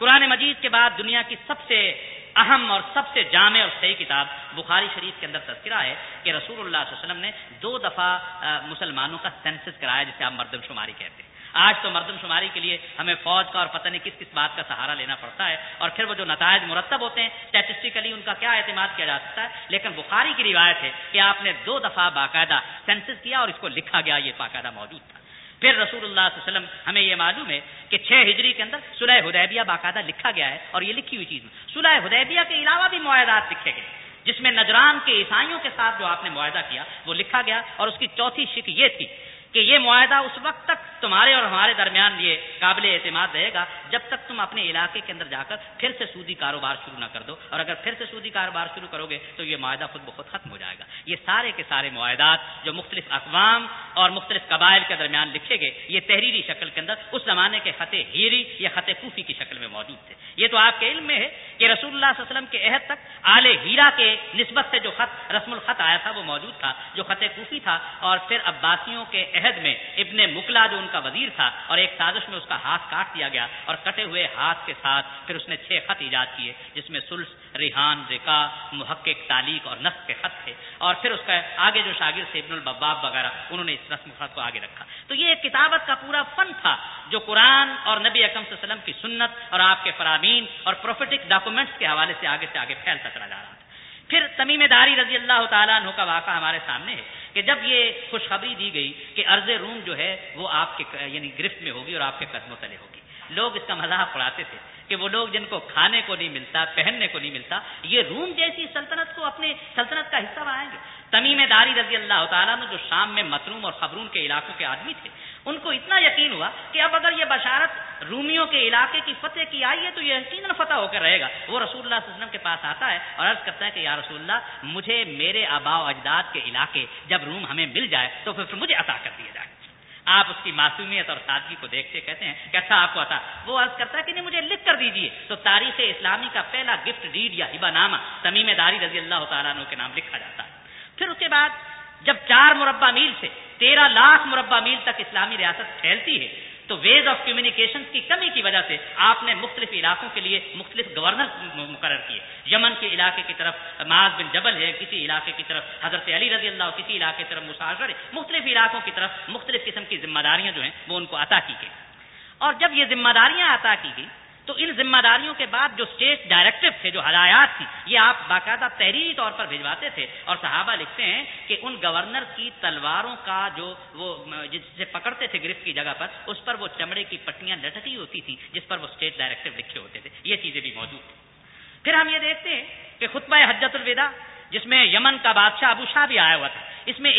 [SPEAKER 1] قرآن مجید کے بعد دنیا کی سب سے اہم اور سب سے جامع اور صحیح کتاب بخاری شریف کے اندر تذکرہ ہے کہ رسول اللہ صلی اللہ علیہ وسلم نے 2 دفعہ مسلمانوں کا سینسس کرایا، جسے آپ مردم شماری کہتے ہیں۔ آج تو مردم شماری کے لیے ہمیں فوج کا اور پتہ نہیں کس کس بات کا سہارا لینا پڑتا ہے، اور پھر وہ جو نتائج مرتب ہوتے ہیں اسٹیٹسٹیکلی ان کا کیا اعتماد کیا جا سکتا ہے، لیکن بخاری کی روایت ہے کہ آپ نے 2 دفعہ باقاعدہ سینسس کیا اور اس کو لکھا گیا، یہ باقاعدہ موجود تھا۔ پھر رسول اللہ صلی اللہ علیہ وسلم ہمیں یہ معلوم ہے کہ 6 ہجری کے اندر صلح حدیبیہ باقاعدہ لکھا گیا ہے، اور یہ لکھی ہوئی چیز صلح حدیبیہ کے علاوہ بھی معاہدات لکھے گئے، جس میں نجران کے عیسائیوں کے ساتھ جو آپ نے معاہدہ کیا وہ لکھا گیا، اور اس کی چوتھی شک یہ تھی کہ یہ معاہدہ اس وقت تک تمہارے اور ہمارے درمیان یہ قابل اعتماد رہے گا جب تک تم اپنے علاقے کے اندر جا کر پھر سے سودی کاروبار شروع نہ کر دو، اور اگر پھر سے سودی کاروبار شروع کرو گے تو یہ معاہدہ خود بخود ختم ہو جائے گا۔ یہ سارے کے سارے معاہدات جو مختلف اقوام اور مختلف قبائل کے درمیان لکھے گئے، یہ تحریری شکل کے اندر اس زمانے کے خط ہیری یا خط کوفی کی شکل میں موجود تھے۔ یہ تو آپ کے علم میں ہے کہ رسول اللہ صلی اللہ علیہ وسلم کے عہد تک آل ہیرا کے نسبت سے جو خط رسم الخط آیا تھا وہ موجود تھا، جو خط کوفی تھا، اور پھر عباسیوں کے عہد میں ابن مکلا جو ان کا وزیر تھا، اور ایک سازش میں اس کا ہاتھ کاٹ دیا گیا، اور کٹے ہوئے ہاتھ کے ساتھ پھر اس نے 6 خط ایجاد کیے، جس میں سلس، ریحان، رکا، محقق، تعلیق اور نص کے خط تھے، اور پھر اس کا آگے جو شاگرد تھے ابن البباب وغیرہ انہوں نے اس رسم الخط کو آگے رکھا۔ تو یہ ایک کتابت کا پورا فن تھا جو قرآن اور نبی اکرم صلی اللہ علیہ وسلم کی سنت اور آپ کے فرامین اور پروفیٹک ڈاکومنٹس کے حوالے سے آگے پھیلتا چلا جا رہا تھا۔ پھر تمیم داری رضی اللہ تعالیٰ عنہ کا واقعہ ہمارے سامنے ہے کہ جب یہ خوشخبری دی گئی کہ ارض روم جو ہے وہ آپ کے یعنی گرفت میں ہوگی اور آپ کے قدموں تلے ہوگی، لوگ اس کا مذاق اڑاتے تھے کہ وہ لوگ جن کو کھانے کو نہیں ملتا، پہننے کو نہیں ملتا، یہ روم جیسی سلطنت کو اپنے سلطنت کا حصہ بنائیں گے۔ تمیم داری رضی اللہ تعالیٰ عنہ جو شام میں مطروم اور خبرون کے علاقوں کے آدمی تھے، ان کو اتنا یقین ہوا کہ اب اگر یہ بشارت رومیوں کے علاقے کی فتح کی آئی ہے تو یہ یقیناً فتح ہو کر رہے گا۔ وہ رسول اللہ صلی اللہ علیہ وسلم کے پاس آتا ہے اور عرض کرتا ہے کہ یا رسول اللہ، مجھے میرے آباء و اجداد کے علاقے جب روم ہمیں مل جائے تو پھر مجھے عطا کر دیے جائے۔ آپ اس کی معصومیت اور سادگی کو دیکھتے کہتے ہیں کہ اچھا آپ کو عطا، وہ عرض کرتا ہے کہ نہیں مجھے لکھ کر دیجیے، تو تاریخ اسلامی کا پہلا گفٹ ڈیڈ یا ہبہ نامہ تمیم داری رضی اللہ تعالیٰ عنہ کے نام لکھا جاتا ہے۔ پھر اس کے بعد جب 4 مربع میل سے 13 لاکھ مربع میل تک اسلامی ریاست پھیلتی ہے تو ویز آف کمیونیکیشن کی کمی کی وجہ سے آپ نے مختلف علاقوں کے لیے مختلف گورنر مقرر کیے۔ یمن کے علاقے کی طرف معاذ بن جبل ہے، کسی علاقے کی طرف حضرت علی رضی اللہ، کسی علاقے کی طرف مساعر ہے، مختلف علاقوں کی طرف مختلف قسم کی ذمہ داریاں جو ہیں وہ ان کو عطا کی گئی۔ اور جب یہ ذمہ داریاں عطا کی گئی تو ان ذمہ داریوں کے بعد جو اسٹیٹ ڈائریکٹو تھے، جو ہدایات تھی، یہ آپ باقاعدہ تحریری طور پر بھجواتے تھے، اور صحابہ لکھتے ہیں کہ ان گورنر کی تلواروں کا جو وہ جس سے پکڑتے تھے گرفت کی جگہ پر، اس پر وہ چمڑے کی پٹیاں لٹکی ہوتی تھی جس پر وہ اسٹیٹ ڈائریکٹو لکھے ہوتے تھے، یہ چیزیں بھی موجود تھیں۔ پھر ہم یہ دیکھتے ہیں کہ خطبہ حجۃ الوداع جس میں یمن کا بادشاہ ابو شاہ بھی آیا ہوا تھا، اس میں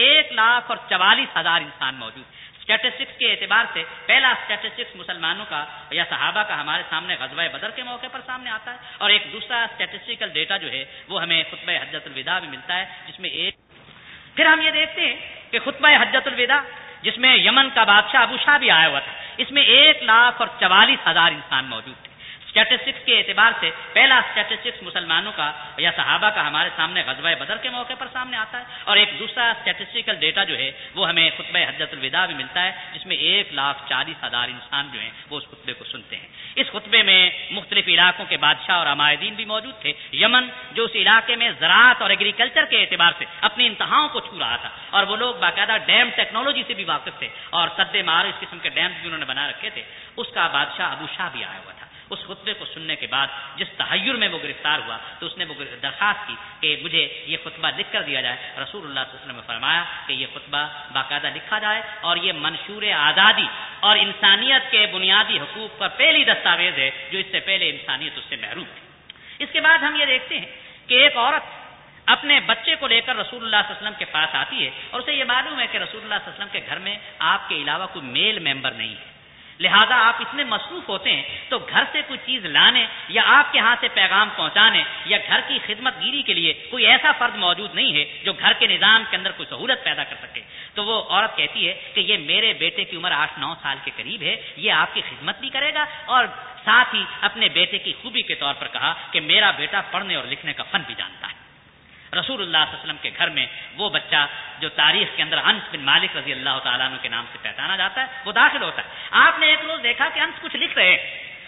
[SPEAKER 1] 1,44,000 انسان موجود۔ اسٹیٹسٹکس کے اعتبار سے پہلا اسٹیٹسٹکس مسلمانوں کا یا صحابہ کا ہمارے سامنے غزوہ بدر کے موقع پر سامنے آتا ہے، اور ایک دوسرا اسٹیٹسٹیکل ڈیٹا جو ہے وہ ہمیں خطبہ حجۃ الوداع میں ملتا ہے جس میں پھر ہم یہ دیکھتے ہیں کہ خطبہ حجۃ الوداع جس میں یمن کا بادشاہ ابو شاہ بھی آیا ہوا تھا، اس میں 1,44,000 انسان موجود تھے۔ اسٹیٹسٹکس کے اعتبار سے پہلا اسٹیٹسٹکس مسلمانوں کا یا صحابہ کا ہمارے سامنے غزوہ بدر کے موقع پر سامنے آتا ہے، اور ایک دوسرا اسٹیٹسٹیکل ڈیٹا جو ہے وہ ہمیں خطبہ حجۃ الوداع میں ملتا ہے جس میں 1,40,000 انسان جو ہیں وہ اس خطبے کو سنتے ہیں۔ اس خطبے میں مختلف علاقوں کے بادشاہ اور عمائدین بھی موجود تھے۔ یمن جو اس علاقے میں زراعت اور ایگریکلچر کے اعتبار سے اپنی انتہاؤں کو چھو رہا تھا، اور وہ لوگ باقاعدہ ڈیم ٹیکنالوجی سے بھی واقف تھے، اور سد مار اس قسم کے ڈیمز بھی انہوں نے بنا رکھے تھے، اس کا بادشاہ ابو شاہ بھی آیا ہوا تھا۔ اس خطبے کو سننے کے بعد جس تحیر میں وہ گرفتار ہوا تو اس نے وہ درخواست کی کہ مجھے یہ خطبہ لکھ کر دیا جائے۔ رسول اللہ صلی اللہ علیہ وسلم نے فرمایا کہ یہ خطبہ باقاعدہ لکھا جائے، اور یہ منشور آزادی اور انسانیت کے بنیادی حقوق پر پہلی دستاویز ہے جو اس سے پہلے انسانیت اس سے محروم تھی۔ اس کے بعد ہم یہ دیکھتے ہیں کہ ایک عورت اپنے بچے کو لے کر رسول اللہ صلی اللہ علیہ وسلم کے پاس آتی ہے، اور اسے یہ معلوم ہے کہ رسول اللہ صلی اللہ علیہ وسلم کے گھر میں آپ کے علاوہ کوئی میل ممبر نہیں ہے، لہذا آپ اتنے مصروف ہوتے ہیں تو گھر سے کوئی چیز لانے یا آپ کے ہاں سے پیغام پہنچانے یا گھر کی خدمت گیری کے لیے کوئی ایسا فرد موجود نہیں ہے جو گھر کے نظام کے اندر کوئی سہولت پیدا کر سکے۔ تو وہ عورت کہتی ہے کہ یہ میرے بیٹے کی عمر 8-9 سال کے قریب ہے، یہ آپ کی خدمت بھی کرے گا، اور ساتھ ہی اپنے بیٹے کی خوبی کے طور پر کہا کہ میرا بیٹا پڑھنے اور لکھنے کا فن بھی جانتا ہے۔ رسول اللہ صلی اللہ علیہ وسلم کے گھر میں وہ بچہ جو تاریخ کے اندر انس بن مالک رضی اللہ تعالیٰ عنہ کے نام سے پہچانا جاتا ہے وہ داخل ہوتا ہے۔ آپ نے ایک روز دیکھا کہ انس کچھ لکھ رہے ہیں،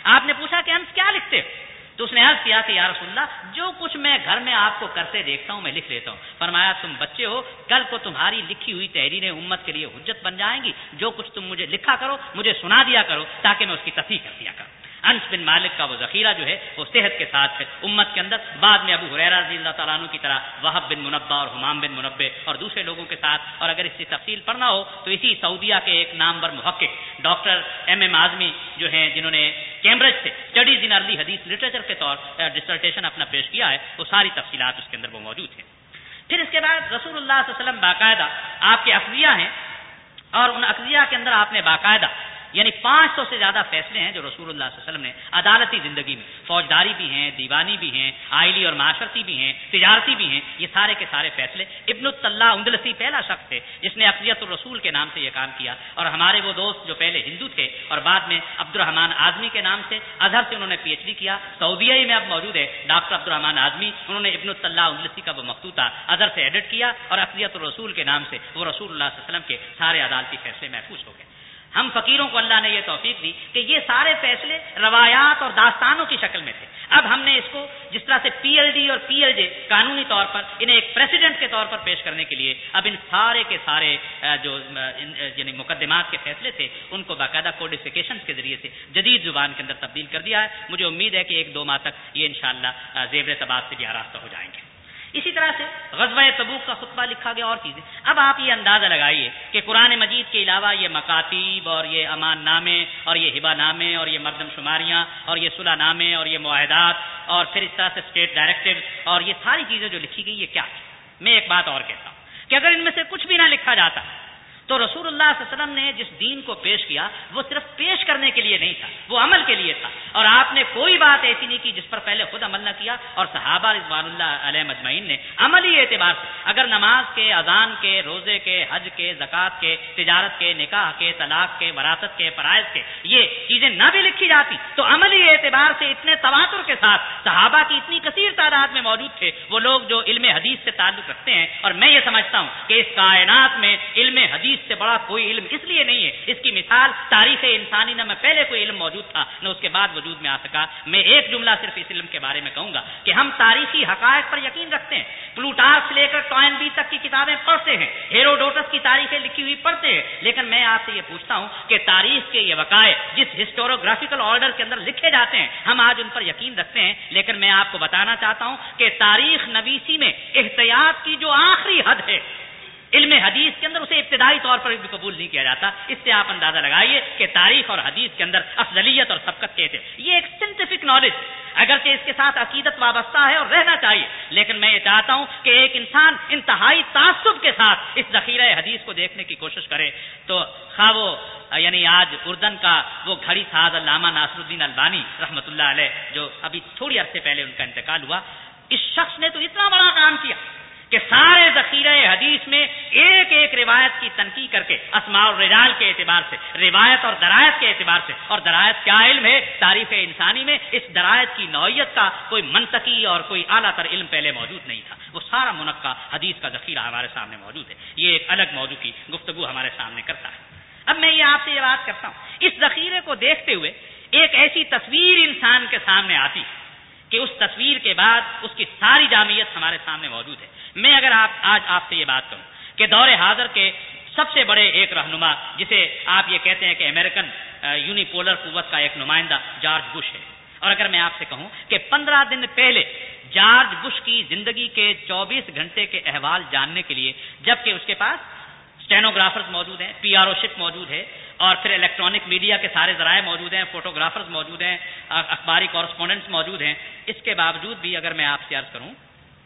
[SPEAKER 1] آپ نے پوچھا کہ انس کیا لکھتے ہو؟ تو اس نے عرض کیا کہ یا رسول اللہ جو کچھ میں گھر میں آپ کو کرتے دیکھتا ہوں میں لکھ لیتا ہوں۔ فرمایا تم بچے ہو، کل کو تمہاری لکھی ہوئی تحریریں امت کے لیے حجت بن جائیں گی، جو کچھ تم مجھے لکھا کرو مجھے سنا دیا کرو تاکہ میں اس کی تصحیح کر دیا کروں۔ انس بن مالک کا وہ ذخیرہ جو ہے وہ صحت کے ساتھ ہے امت کے اندر، بعد میں ابو ہریرہ رضی اللہ تعالیٰ عنہ کی طرح وہب بن منبہ اور حمام بن منبہ اور دوسرے لوگوں کے ساتھ، اور اگر اس کی تفصیل پڑھنا ہو تو اسی سعودیہ کے ایک نامور محقق ڈاکٹر ایم اعظمی جو ہیں، جنہوں نے کیمبرج سے اسٹڈیز ان ارلی حدیث لٹریچر کے طور ڈسرٹیشن اپنا پیش کیا ہے، وہ ساری تفصیلات اس کے اندر وہ موجود ہیں۔ پھر اس کے بعد رسول اللہ صلی اللہ علیہ وسلم باقاعدہ آپ کے اقضیہ ہیں، اور ان اقضیہ کے اندر آپ نے باقاعدہ یعنی 500 سے زیادہ فیصلے ہیں جو رسول اللہ صلی اللہ علیہ وسلم نے عدالتی زندگی میں، فوجداری بھی ہیں، دیوانی بھی ہیں، آئلی اور معاشرتی بھی ہیں، تجارتی بھی ہیں، یہ سارے کے سارے فیصلے ابن الطلّہ اندلسی پہلا شخص تھے جس نے اقضیۃ الرسول کے نام سے یہ کام کیا، اور ہمارے وہ دوست جو پہلے ہندو تھے اور بعد میں عبد الرحمن اعظمی کے نام سے ازہر سے انہوں نے پی ایچ ڈی کیا، سعودیہ ہی میں اب موجود ہے ڈاکٹر عبد الرحمن اعظمی، انہوں نے ابن الطلّہ اندلسی کا وہ مخطوطہ ازہر سے ایڈٹ کیا اور اقضیۃ الرسول کے نام سے وہ رسول اللہ صلی اللہ علیہ وسلم کے سارے عدالتی فیصلے محفوظ ہو گئے۔ ہم فقیروں کو اللہ نے یہ توفیق دی کہ یہ سارے فیصلے روایات اور داستانوں کی شکل میں تھے، اب ہم نے اس کو جس طرح سے پی ایل ڈی اور پی ایل جے قانونی طور پر انہیں ایک پریسیڈنٹ کے طور پر پیش کرنے کے لیے اب ان سارے کے سارے جو یعنی مقدمات کے فیصلے تھے ان کو باقاعدہ کوڈیفیکیشن کے ذریعے سے جدید زبان کے اندر تبدیل کر دیا ہے۔ مجھے امید ہے کہ 1-2 ماہ تک یہ انشاءاللہ زیور تباد سے بھی آراستہ ہو جائیں گے۔ اسی طرح سے غزوہ تبوک کا خطبہ لکھا گیا اور چیزیں۔ اب آپ یہ اندازہ لگائیے کہ قرآن مجید کے علاوہ یہ مکاتیب اور یہ امان نامے اور یہ ہبہ نامے اور یہ مردم شماریاں اور یہ صلح نامے اور یہ معاہدات اور پھر اس طرح سے اسٹیٹ ڈائریکٹو اور یہ ساری چیزیں جو لکھی گئی یہ کیا ہے؟ میں ایک بات اور کہتا ہوں کہ اگر ان میں سے کچھ بھی نہ لکھا جاتا تو رسول اللہ صلی اللہ علیہ وسلم نے جس دین کو پیش کیا وہ صرف پیش کرنے کے لیے نہیں تھا، وہ عمل کے لیے تھا، اور آپ نے کوئی بات ایسی نہیں کی جس پر پہلے خود عمل نہ کیا، اور صحابہ رضوان اللہ علیہ مجمعین نے عملی اعتبار سے اگر نماز کے، اذان کے، روزے کے، حج کے، زکوٰۃ کے، تجارت کے، نکاح کے، طلاق کے، وراثت کے، فرائض کے یہ چیزیں نہ بھی لکھی جاتی تو عملی اعتبار سے اتنے تواتر کے ساتھ صحابہ کی اتنی کثیر تعداد میں موجود تھے وہ لوگ جو علم حدیث سے تعلق رکھتے ہیں، اور میں یہ سمجھتا ہوں کہ اس کائنات میں علم حدیث سے بڑا کوئی علم اس لیے نہیں ہے، اس کی مثال تاریخ انسانی نہ میں پہلے کوئی علم موجود تھا نہ اس کے بعد وجود میں آ سکا۔ میں ایک جملہ صرف اس علم کے بارے میں کہوں گا کہ ہم تاریخی حقائق پر یقین رکھتے ہیں، پلوٹارک سے لے کر ٹوائن بی تک کی کتابیں پڑھتے ہیں، ہیروڈوٹس کی تاریخیں لکھی ہوئی پڑھتے ہیں، لیکن میں آپ سے یہ پوچھتا ہوں کہ تاریخ کے یہ وقائع جس ہسٹوروگرافیکل آرڈر کے اندر لکھے جاتے ہیں ہم آج ان پر یقین رکھتے ہیں، لیکن میں آپ کو بتانا چاہتا ہوں کہ تاریخ نویسی میں احتیاط کی جو آخری حد ہے علم حدیث کے اندر اسے ابتدائی طور پر بھی قبول نہیں کیا جاتا۔ اس سے آپ اندازہ لگائیے کہ تاریخ اور حدیث کے اندر افضلیت اور سبقت کہتے ہیں، یہ ایک سائنٹیفک نالج اگرچہ اس کے ساتھ عقیدت وابستہ ہے اور رہنا چاہیے، لیکن میں یہ چاہتا ہوں کہ ایک انسان انتہائی تعصب کے ساتھ اس ذخیرہ حدیث کو دیکھنے کی کوشش کرے تو خواہ وہ یعنی آج اردن کا وہ گھڑی ساز علامہ ناصر الدین البانی رحمۃ اللہ علیہ جو ابھی تھوڑی عرصے پہلے ان کا انتقال ہوا، اس شخص نے تو اتنا بڑا کام کیا کہ سارے ذخیرہ حدیث میں ایک ایک روایت کی تنقیح کر کے اسماء الرجال کے اعتبار سے، روایت اور درایت کے اعتبار سے، اور درایت کیا علم ہے تاریخ انسانی میں اس درایت کی نوعیت کا کوئی منطقی اور کوئی اعلیٰ تر علم پہلے موجود نہیں تھا، وہ سارا منقع حدیث کا ذخیرہ ہمارے سامنے موجود ہے، یہ ایک الگ موضوع کی گفتگو ہمارے سامنے کرتا ہے۔ اب میں یہ آپ سے یہ بات کرتا ہوں، اس ذخیرے کو دیکھتے ہوئے ایک ایسی تصویر انسان کے سامنے آتی کہ اس تصویر کے بعد اس کی ساری جامعیت ہمارے سامنے موجود ہے۔ میں اگر آج آپ سے یہ بات کروں کہ دور حاضر کے سب سے بڑے ایک رہنما جسے آپ یہ کہتے ہیں کہ امریکن یونیپولر قوت کا ایک نمائندہ جارج بش ہے، اور اگر میں آپ سے کہوں کہ 15 دن پہلے جارج بش کی زندگی کے 24 گھنٹے کے احوال جاننے کے لیے جبکہ اس کے پاس اسٹینوگرافرز موجود ہیں، پی آر او شپ موجود ہے، اور پھر الیکٹرانک میڈیا کے سارے ذرائع موجود ہیں، فوٹوگرافرز موجود ہیں، اخباری کورسپونڈنٹس موجود ہیں، اس کے باوجود بھی اگر میں آپ سے عرض کروں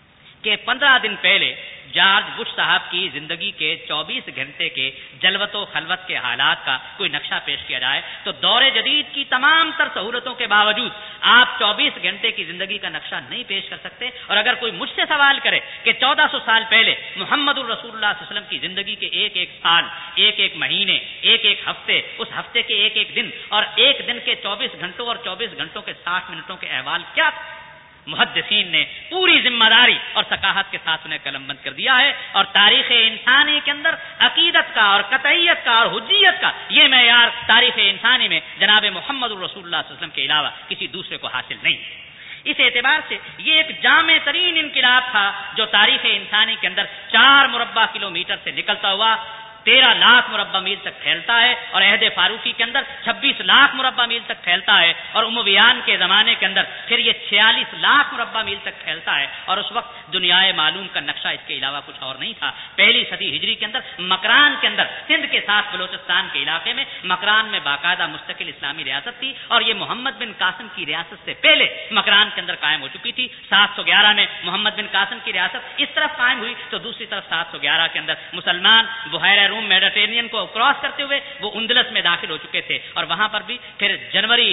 [SPEAKER 1] کہ 15 دن پہلے جارج بش صاحب کی زندگی کے 24 گھنٹے کے جلوت و خلوت کے حالات کا کوئی نقشہ پیش کیا جائے تو دور جدید کی تمام تر سہولتوں کے باوجود آپ 24 گھنٹے کی زندگی کا نقشہ نہیں پیش کر سکتے۔ اور اگر کوئی مجھ سے سوال کرے کہ 1400 سال پہلے محمد الرسول اللہ صلی اللہ علیہ وسلم کی زندگی کے ایک ایک سال، ایک ایک مہینے، ایک ایک ہفتے، اس ہفتے کے ایک ایک دن اور ایک دن کے 24 گھنٹوں اور 24 گھنٹوں کے 60 منٹوں کے احوال کیا، محدثین نے پوری ذمہ داری اور ثقافت کے ساتھ انہیں قلم بند کر دیا ہے، اور تاریخ انسانی کے اندر عقیدت کا اور قطعیت کا اور حجیت کا یہ معیار تاریخ انسانی میں جناب محمد رسول اللہ صلی اللہ علیہ وسلم کے علاوہ کسی دوسرے کو حاصل نہیں ہے۔ اس اعتبار سے یہ ایک جامع ترین انقلاب تھا جو تاریخ انسانی کے اندر 4 مربع کلومیٹر سے نکلتا ہوا 13 لاکھ مربع میل تک پھیلتا ہے، اور عہد فاروقی کے اندر 26 لاکھ مربع میل تک پھیلتا ہے، اور امویان کے زمانے کے اندر پھر یہ 46 لاکھ مربع میل تک پھیلتا ہے، اور اس وقت دنیائے معلوم کا نقشہ اس کے علاوہ کچھ اور نہیں تھا۔ پہلی صدی ہجری کے اندر مکران کے اندر سندھ کے ساتھ بلوچستان کے علاقے میں مکران میں باقاعدہ مستقل اسلامی ریاست تھی، اور یہ محمد بن قاسم کی ریاست سے پہلے مکران کے اندر قائم ہو چکی تھی۔ 711 میں محمد بن قاسم کی ریاست اس طرف قائم ہوئی تو دوسری طرف 711 کے اندر مسلمان بحیرہ روم میڈیٹرینین کو کراس کرتے ہوئے وہ اندلس میں داخل ہو چکے تھے، اور وہاں پر بھی پھر جنوری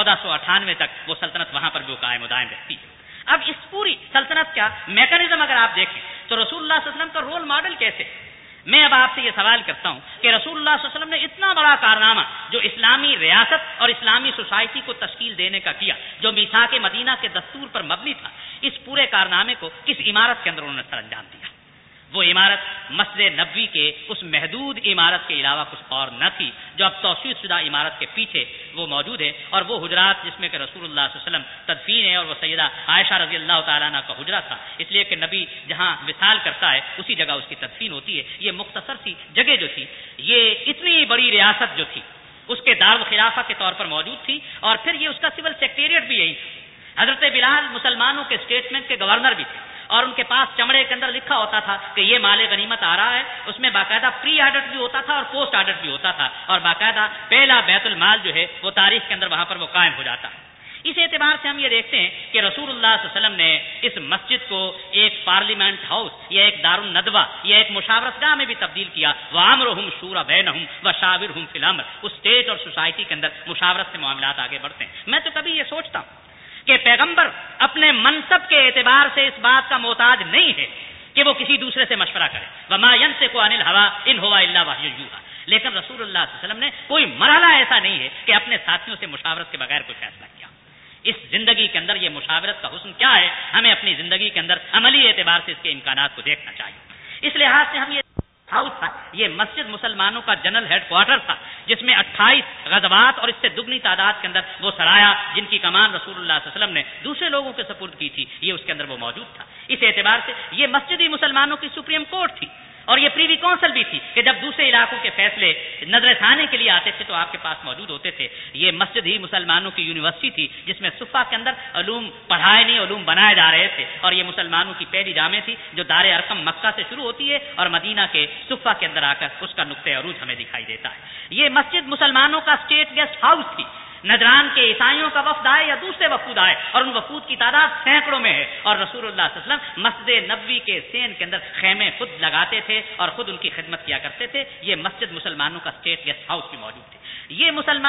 [SPEAKER 1] 1498 تک وہ سلطنت وہاں پر بھی قائم و دائم رہتی ہے۔ اب اس پوری سلطنت کا میکانزم اگر آپ دیکھیں تو رسول اللہ صلی اللہ علیہ وسلم کا رول ماڈل کیسے؟ میں اب آپ سے یہ سوال کرتا ہوں کہ رسول اللہ صلی اللہ علیہ وسلم نے اتنا بڑا کارنامہ جو اسلامی ریاست اور اسلامی سوسائٹی کو تشکیل دینے کا کیا، جو میثاق مدینہ کے دستور پر مبنی تھا، اس پورے کارنامے کو کس عمارت کے اندر انہوں نے سر انجام دیا؟ وہ عمارت مسجد نبوی کے اس محدود عمارت کے علاوہ کچھ اور نہ تھی جو اب توسیع شدہ عمارت کے پیچھے وہ موجود ہے، اور وہ حجرات جس میں کہ رسول اللہ صلی اللہ علیہ وسلم تدفین ہے، اور وہ سیدہ عائشہ رضی اللہ تعالیٰ عنہ کا حجرہ تھا، اس لیے کہ نبی جہاں وصال کرتا ہے اسی جگہ اس کی تدفین ہوتی ہے۔ یہ مختصر سی جگہ جو تھی، یہ اتنی بڑی ریاست جو تھی اس کے دارالخلافہ کے طور پر موجود تھی، اور پھر یہ اس کا سول سیکریٹریٹ بھی یہی تھا۔ حضرت بلال مسلمانوں کے اسٹیٹمنٹ کے گورنر بھی تھے، اور ان کے پاس چمڑے کے اندر لکھا ہوتا تھا کہ یہ مال غنیمت آ رہا ہے، اس میں باقاعدہ پری آڈٹ بھی ہوتا تھا اور پوسٹ آڈٹ بھی ہوتا تھا، اور باقاعدہ پہلا بیت المال جو ہے وہ تاریخ کے اندر وہاں پر وہ قائم ہو جاتا ہے۔ اس اعتبار سے ہم یہ دیکھتے ہیں کہ رسول اللہ صلی اللہ علیہ وسلم نے اس مسجد کو ایک پارلیمنٹ ہاؤس یا ایک دارالندوہ یا ایک مشاورت گاہ میں بھی تبدیل کیا۔ وَأَمْرُهُمْ شُورَى بَيْنَهُمْ وَشَاوِرْهُمْ فِي الْأَمْرِ، اس اسٹیٹ اور سوسائٹی کے اندر مشاورت سے معاملات آگے بڑھتے ہیں۔ میں تو کبھی یہ سوچتا ہوں کہ پیغمبر اپنے منصب کے اعتبار سے اس بات کا محتاج نہیں ہے کہ وہ کسی دوسرے سے مشورہ کرے، وَمَا يَنطِقُ عَنِ الْهَوَىٰ إِنْ هُوَ إِلَّا وَحْيٌ يُوحَىٰ، لیکن رسول اللہ صلی اللہ علیہ وسلم نے کوئی مرحلہ ایسا نہیں ہے کہ اپنے ساتھیوں سے مشاورت کے بغیر کوئی فیصلہ کیا۔ اس زندگی کے اندر یہ مشاورت کا حسن کیا ہے، ہمیں اپنی زندگی کے اندر عملی اعتبار سے اس کے امکانات کو دیکھنا چاہیے۔ اس لحاظ سے ہم یہ ہاؤس تھا، یہ مسجد مسلمانوں کا جنرل ہیڈ کوارٹر تھا، جس میں 28 غزوات اور اس سے دگنی تعداد کے اندر وہ سرایا جن کی کمان رسول اللہ صلی اللہ علیہ وسلم نے دوسرے لوگوں کے سپرد کی تھی، یہ اس کے اندر وہ موجود تھا۔ اس اعتبار سے یہ مسجد ہی مسلمانوں کی سپریم کورٹ تھی، اور یہ پریوی کونسل بھی تھی کہ جب دوسرے علاقوں کے فیصلے نظر ثانی کے لیے آتے تھے تو آپ کے پاس موجود ہوتے تھے۔ یہ مسجد ہی مسلمانوں کی یونیورسٹی تھی جس میں صفہ کے اندر علوم پڑھائے نہیں، علوم بنائے جا رہے تھے، اور یہ مسلمانوں کی پہلی جامع تھی جو دار ارقم مکہ سے شروع ہوتی ہے اور مدینہ کے صفہ کے اندر آ کر اس کا نقطۂ عروج ہمیں دکھائی دیتا ہے۔ یہ مسجد مسلمانوں کا اسٹیٹ گیسٹ ہاؤس تھی، نجران کے عیسائیوں کا وفد آئے یا دوسرے وفود آئے، اور ان وفود کی تعداد سینکڑوں میں ہے، اور رسول اللہ صلی اللہ علیہ وسلم مسجد نبوی کے سین کے اندر خیمے خود لگاتے تھے اور خود ان کی خدمت کیا کرتے تھے۔ یہ مسجد مسلمانوں کا اسٹیٹ گیسٹ ہاؤس بھی موجود تھے۔ یہ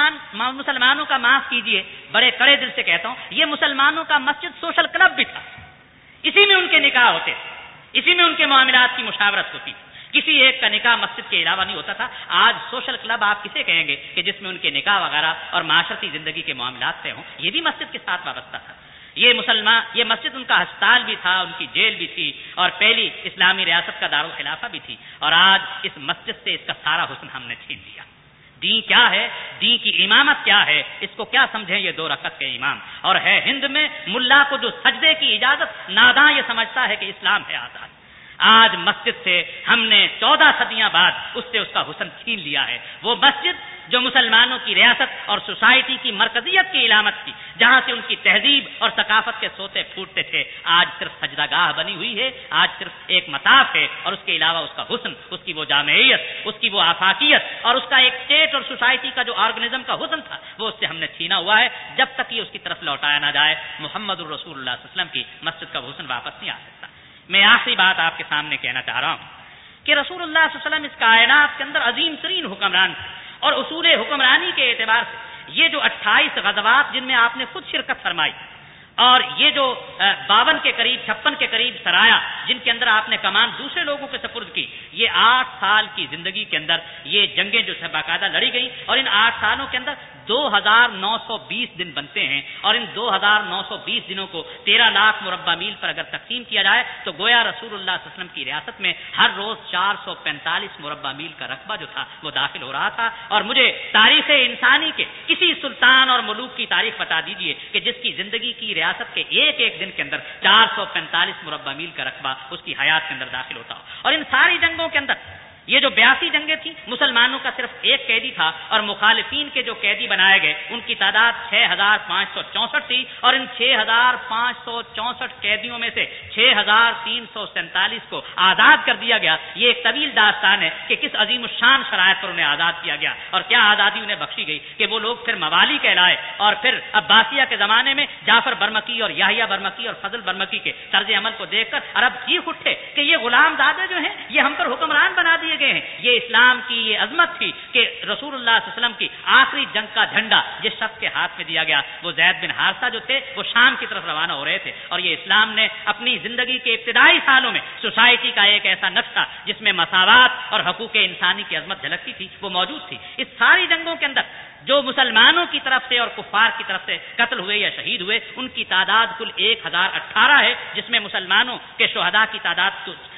[SPEAKER 1] مسلمانوں کا، معاف کیجئے بڑے کڑے دل سے کہتا ہوں، یہ مسلمانوں کا مسجد سوشل کلب بھی تھا، اسی میں ان کے نکاح ہوتے تھے، اسی میں ان کے معاملات کی مشاورت ہوتی تھی، کسی ایک کا نکاح مسجد کے علاوہ نہیں ہوتا تھا۔ آج سوشل کلب آپ کسے کہیں گے کہ جس میں ان کے نکاح وغیرہ اور معاشرتی زندگی کے معاملات طے ہوں؟ یہ بھی مسجد کے ساتھ وابستہ تھا۔ یہ مسجد ان کا ہسپتال بھی تھا، ان کی جیل بھی تھی، اور پہلی اسلامی ریاست کا دارالخلافہ بھی تھی، اور آج اس مسجد سے اس کا سارا حسن ہم نے چھین لیا۔ دین کیا ہے، دین کی امامت کیا ہے، اس کو کیا سمجھیں یہ 2 رکعت کے امام، اور ہے ہند میں ملا کو جو سجدے کی اجازت، ناداں یہ سمجھتا ہے کہ اسلام ہے آزاد۔ آج مسجد سے ہم نے 14 صدیاں بعد اس سے اس کا حسن چھین لیا ہے۔ وہ مسجد جو مسلمانوں کی ریاست اور سوسائٹی کی مرکزیت کی علامت تھی، جہاں سے ان کی تہذیب اور ثقافت کے سوتے پھوٹتے تھے، آج صرف سجدہ گاہ بنی ہوئی ہے، آج صرف ایک مطاف ہے، اور اس کے علاوہ اس کا حسن، اس کی وہ جامعیت، اس کی وہ آفاقیت، اور اس کا ایک اسٹیٹ اور سوسائٹی کا جو آرگنزم کا حسن تھا وہ اس سے ہم نے چھینا ہوا ہے۔ جب تک یہ اس کی طرف لوٹایا نہ جائے محمد الرسول اللہ صلی اللہ علیہ وسلم کی مسجد کا حسن واپس نہیں آ سکتا۔ میں آخری بات آپ کے سامنے کہنا چاہ رہا ہوں کہ رسول اللہ صلی اللہ علیہ وسلم اس کائنات کے اندر عظیم ترین حکمران تھے، اور اصول حکمرانی کے اعتبار سے یہ جو 28 غزوات جن میں آپ نے خود شرکت فرمائی، اور یہ جو 52 کے قریب 56 کے قریب سرایا جن کے اندر آپ نے کمان دوسرے لوگوں کے سپرد کی، یہ 8 سال کی زندگی کے اندر یہ جنگیں جو ہے باقاعدہ لڑی گئیں، اور ان 8 سالوں کے اندر 2920 دن بنتے ہیں، اور ان 2920 دنوں کو 13 لاکھ مربع میل پر اگر تقسیم کیا جائے تو گویا رسول اللہ صلی اللہ علیہ وسلم کی ریاست میں ہر روز 445 مربع میل کا رقبہ جو تھا وہ داخل ہو رہا تھا۔ اور مجھے تاریخ انسانی کے کسی سلطان اور ملوک کی تاریخ بتا دیجئے کہ جس کی زندگی کی ریاست کے ایک ایک دن کے اندر 445 مربع میل کا رقبہ اس کی حیات کے اندر داخل ہوتا ہو۔ اور ان ساری جنگوں کے اندر یہ جو 82 جنگیں تھیں، مسلمانوں کا صرف ایک قیدی تھا، اور مخالفین کے جو قیدی بنائے گئے ان کی تعداد 6564 تھی، اور ان 6564 قیدیوں میں سے 6347 کو آزاد کر دیا گیا۔ یہ ایک طویل داستان ہے کہ کس عظیم الشان شرائط پر انہیں آزاد کیا گیا اور کیا آزادی انہیں بخشی گئی کہ وہ لوگ پھر موالی کہلائے، اور پھر عباسیہ کے زمانے میں جعفر برمکی اور یحییٰ برمکی اور فضل برمکی کے طرز عمل کو دیکھ کر عرب چیخ اٹھے کہ یہ غلام زادے جو ہیں یہ ہم پر حکمران بنا دیے گئے ہیں۔ یہ اسلام کی یہ عظمت تھی کہ رسول اللہ صلی اللہ علیہ وسلم کی آخری جنگ کا جھنڈا جس شخص کے ہاتھ میں دیا گیا وہ زید بن حارثہ جو تھے، وہ شام کی طرف روانہ ہو رہے تھے، اور یہ اسلام نے اپنی زندگی کے ابتدائی سالوں میں سوسائٹی کا ایک ایسا نقشہ جس میں مساوات اور حقوق انسانی کی عظمت جھلکتی تھی وہ موجود تھی۔ اس ساری جنگوں کے اندر جو مسلمانوں کی طرف سے اور کفار کی طرف سے قتل ہوئے یا شہید ہوئے ان کی تعداد کل 1018 ہے، جس میں مسلمانوں کے شہداء کی تعداد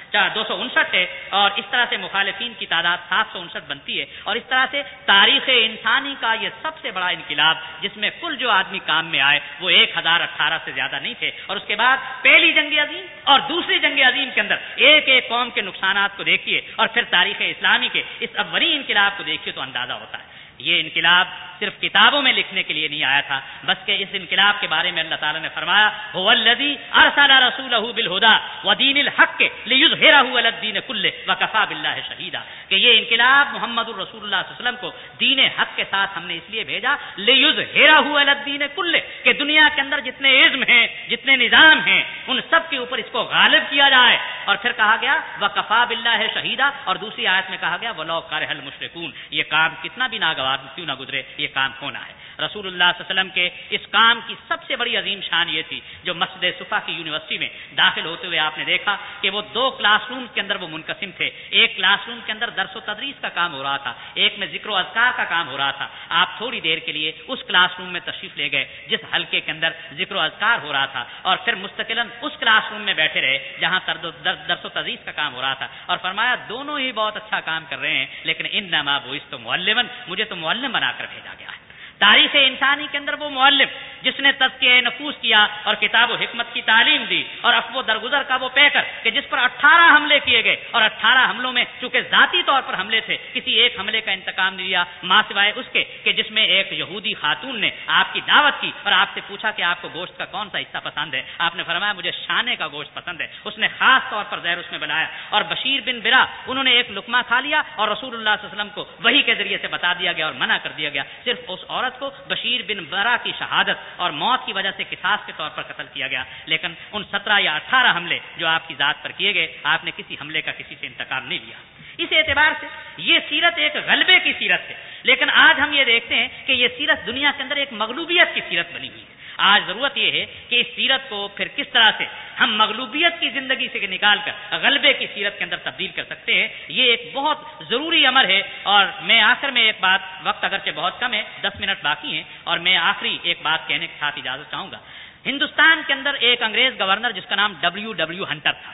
[SPEAKER 1] 259 ہے، اور اس طرح سے مخالفین کی تعداد 759 بنتی ہے۔ اور اس طرح سے تاریخ انسانی کا یہ سب سے بڑا انقلاب جس میں کل جو آدمی کام میں آئے وہ 1018 سے زیادہ نہیں تھے۔ اور اس کے بعد پہلی جنگ عظیم اور دوسری جنگ عظیم کے اندر ایک ایک قوم کے نقصانات کو دیکھیے، اور پھر تاریخ اسلامی کے اس اولی انقلاب کو دیکھیے تو اندازہ ہوتا ہے۔ یہ انقلاب صرف کتابوں میں لکھنے کے لیے نہیں آیا تھا، بس کہ اس انقلاب کے بارے میں اللہ تعالیٰ نے فرمایا هو الذی ارسل رسولہ بالہدی ودین الحق لیظہرہ علی الدین کلہ وکفی باللہ شہیدا، کہ یہ انقلاب محمد الرسول اللہ صلی اللہ علیہ وسلم کو دین حق کے ساتھ ہم نے اس لیے بھیجا لیظہرہ علی الدین کلہ، کہ دنیا کے اندر جتنے عزم ہیں جتنے نظام ہیں ان سب کے اوپر اس کو غالب کیا جائے۔ اور پھر کہا گیا وکفی باللہ شہیدا، اور دوسری آیت میں کہا گیا ولو کرہ المشرکون، یہ کام کتنا بھی ناگوار کیوں نہ گزرے یہ کام ہونا ہے۔ رسول اللہ صلی اللہ علیہ وسلم کے اس کام کی سب سے بڑی عظیم شان یہ تھی جو مسجد صفا کی یونیورسٹی میں داخل ہوتے ہوئے آپ نے دیکھا کہ وہ 2 کلاس روم کے اندر وہ منقسم تھے۔ ایک کلاس روم کے اندر درس و تدریس کا کام ہو رہا تھا، ایک میں ذکر و اذکار کا کام ہو رہا تھا۔ آپ تھوڑی دیر کے لیے اس کلاس روم میں تشریف لے گئے جس حلقے کے اندر ذکر و اذکار ہو رہا تھا، اور پھر مستقلاً اس کلاس روم میں بیٹھے رہے جہاں درس و تدریس کا کام ہو رہا تھا، اور فرمایا دونوں ہی بہت اچھا کام کر رہے ہیں، لیکن انما بعثت معلما، مجھے تو معلم بنا کر بھیجا گیا ہے۔ تاریخ انسانی کے اندر وہ معلم جس نے تزکیہ نفوس کیا اور کتاب و حکمت کی تعلیم دی، اور افو درگزر کا وہ پیکر کہ جس پر 18 حملے کیے گئے، اور 18 حملوں میں چونکہ ذاتی طور پر حملے تھے کسی ایک حملے کا انتقام نہیں لیا ماں سوائے اس کے کہ جس میں ایک یہودی خاتون نے آپ کی دعوت کی اور آپ سے پوچھا کہ آپ کو گوشت کا کون سا حصہ پسند ہے، آپ نے فرمایا مجھے شانے کا گوشت پسند ہے، اس نے خاص طور پر زہر اس میں بنایا، اور بشیر بن برا انہوں نے ایک لقمہ کھا لیا اور رسول اللہ صلی اللہ علیہ وسلم کو وحی کے ذریعے سے بتا دیا گیا اور منع کر دیا گیا۔ صرف اس عورت کو بشیر بن برا کی شہادت اور موت کی وجہ سے قصاص کے طور پر قتل کیا گیا، لیکن ان 17 یا 18 حملے جو آپ کی ذات پر کیے گئے آپ نے کسی حملے کا کسی سے انتقام نہیں لیا۔ اس اعتبار سے یہ سیرت ایک غلبے کی سیرت ہے، لیکن آج ہم یہ دیکھتے ہیں کہ یہ سیرت دنیا کے اندر ایک مغلوبیت کی سیرت بنی ہوئی ہے۔ آج ضرورت یہ ہے کہ اس سیرت کو پھر کس طرح سے ہم مغلوبیت کی زندگی سے نکال کر غلبے کی سیرت کے اندر تبدیل کر سکتے ہیں، یہ ایک بہت ضروری امر ہے۔ اور میں آخر میں ایک بات، وقت اگرچہ بہت کم ہے، 10 منٹ باقی ہیں، اور میں آخری ایک بات کہنے کے ساتھ اجازت چاہوں گا۔ ہندوستان کے اندر ایک انگریز گورنر جس کا نام W ہنٹر تھا،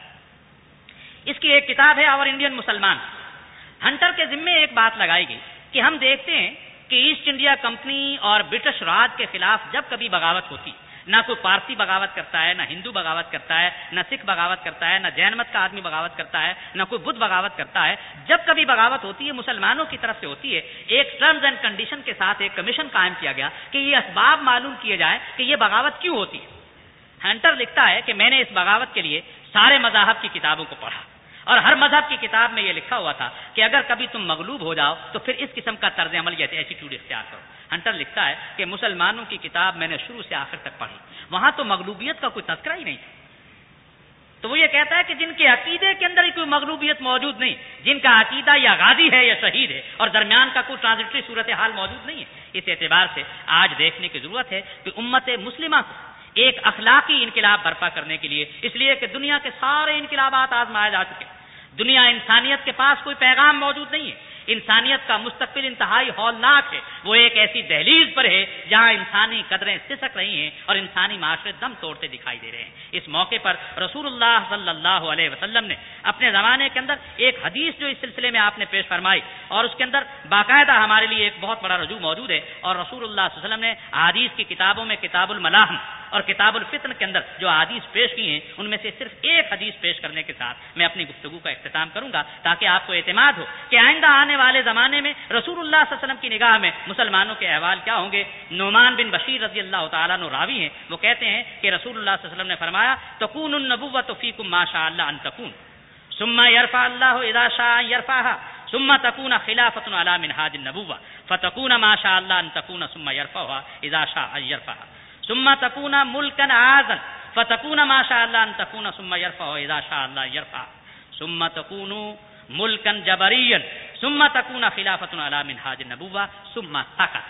[SPEAKER 1] اس کی ایک کتاب ہے اور انڈین مسلمان۔ ہنٹر کے ذمے ایک بات لگائی گئی کہ ہم دیکھتے ہیں کہ ایسٹ انڈیا کمپنی اور برٹش راج کے خلاف جب کبھی بغاوت ہوتی، نہ کوئی پارسی بغاوت کرتا ہے، نہ ہندو بغاوت کرتا ہے، نہ سکھ بغاوت کرتا ہے، نہ جین مت کا آدمی بغاوت کرتا ہے، نہ کوئی بدھ بغاوت کرتا ہے، جب کبھی بغاوت ہوتی ہے مسلمانوں کی طرف سے ہوتی ہے۔ ایک ٹرمز اینڈ کنڈیشن کے ساتھ ایک کمیشن قائم کیا گیا کہ یہ اسباب معلوم کیے جائیں کہ یہ بغاوت کیوں ہوتی ہے۔ ہنٹر لکھتا ہے کہ میں نے اس بغاوت کے لیے سارے مذاہب کی کتابوں کو پڑھا، اور ہر مذہب کی کتاب میں یہ لکھا ہوا تھا کہ اگر کبھی تم مغلوب ہو جاؤ تو پھر اس قسم کا طرز عمل یا ایٹیٹیوڈ اختیار کرو۔ ہنٹر لکھتا ہے کہ مسلمانوں کی کتاب میں نے شروع سے آخر تک پڑھی، وہاں تو مغلوبیت کا کوئی تذکرہ ہی نہیں تھا۔ تو وہ یہ کہتا ہے کہ جن کے عقیدے کے اندر ہی کوئی مغلوبیت موجود نہیں، جن کا عقیدہ یا غازی ہے یا شہید ہے، اور درمیان کا کوئی ٹرانزٹری صورتحال موجود نہیں ہے۔ اس اعتبار سے آج دیکھنے کی ضرورت ہے کہ امت مسلمہ کو ایک اخلاقی انقلاب برپا کرنے کے لیے، اس لیے کہ دنیا کے سارے انقلابات آزمائے جا چکے، دنیا انسانیت کے پاس کوئی پیغام موجود نہیں ہے، انسانیت کا مستقبل انتہائی ہولناک ہے، وہ ایک ایسی دہلیز پر ہے جہاں انسانی قدریں سسک رہی ہیں اور انسانی معاشرے دم توڑتے دکھائی دے رہے ہیں۔ اس موقع پر رسول اللہ صلی اللہ علیہ وسلم نے اپنے زمانے کے اندر ایک حدیث جو اس سلسلے میں آپ نے پیش فرمائی، اور اس کے اندر باقاعدہ ہمارے لیے ایک بہت بڑا رجوع موجود ہے، اور رسول اللہ صلی اللہ علیہ وسلم نے حدیث کی کتابوں میں کتاب الملاحم اور کتاب الفتن کے اندر جو حدیث پیش کی ہیں، ان میں سے صرف ایک حدیث پیش کرنے کے ساتھ میں اپنی گفتگو کا اختتام کروں گا، تاکہ آپ کو اعتماد ہو کہ آئندہ آنے والے زمانے میں رسول اللہ صلی اللہ علیہ وسلم کی نگاہ میں مسلمانوں کے احوال کیا ہوں گے۔ نعمان بن بشیر رضی اللہ تعالیٰ عنہ راوی ہیں، وہ کہتے ہیں کہ رسول اللہ صلی اللہ علیہ وسلم نے فرمایا تکون النبوۃ فیکم ما شاء اللہ ان تکون ثم يرفع اللہ اذا شاء يرفعها ثم تكون خلافة على منهاج النبوة فتكون ما شاء الله ان تكون ثم يرفعها اذا شاء يرفعها ثم تكون ملكا عازا فتكون ما شاء الله ان تكون ثم يرفعها اذا شاء الله يرفعها ثم تكون ملكا جبريا ثم تكون خلافة على منهاج النبوة ثم سقط۔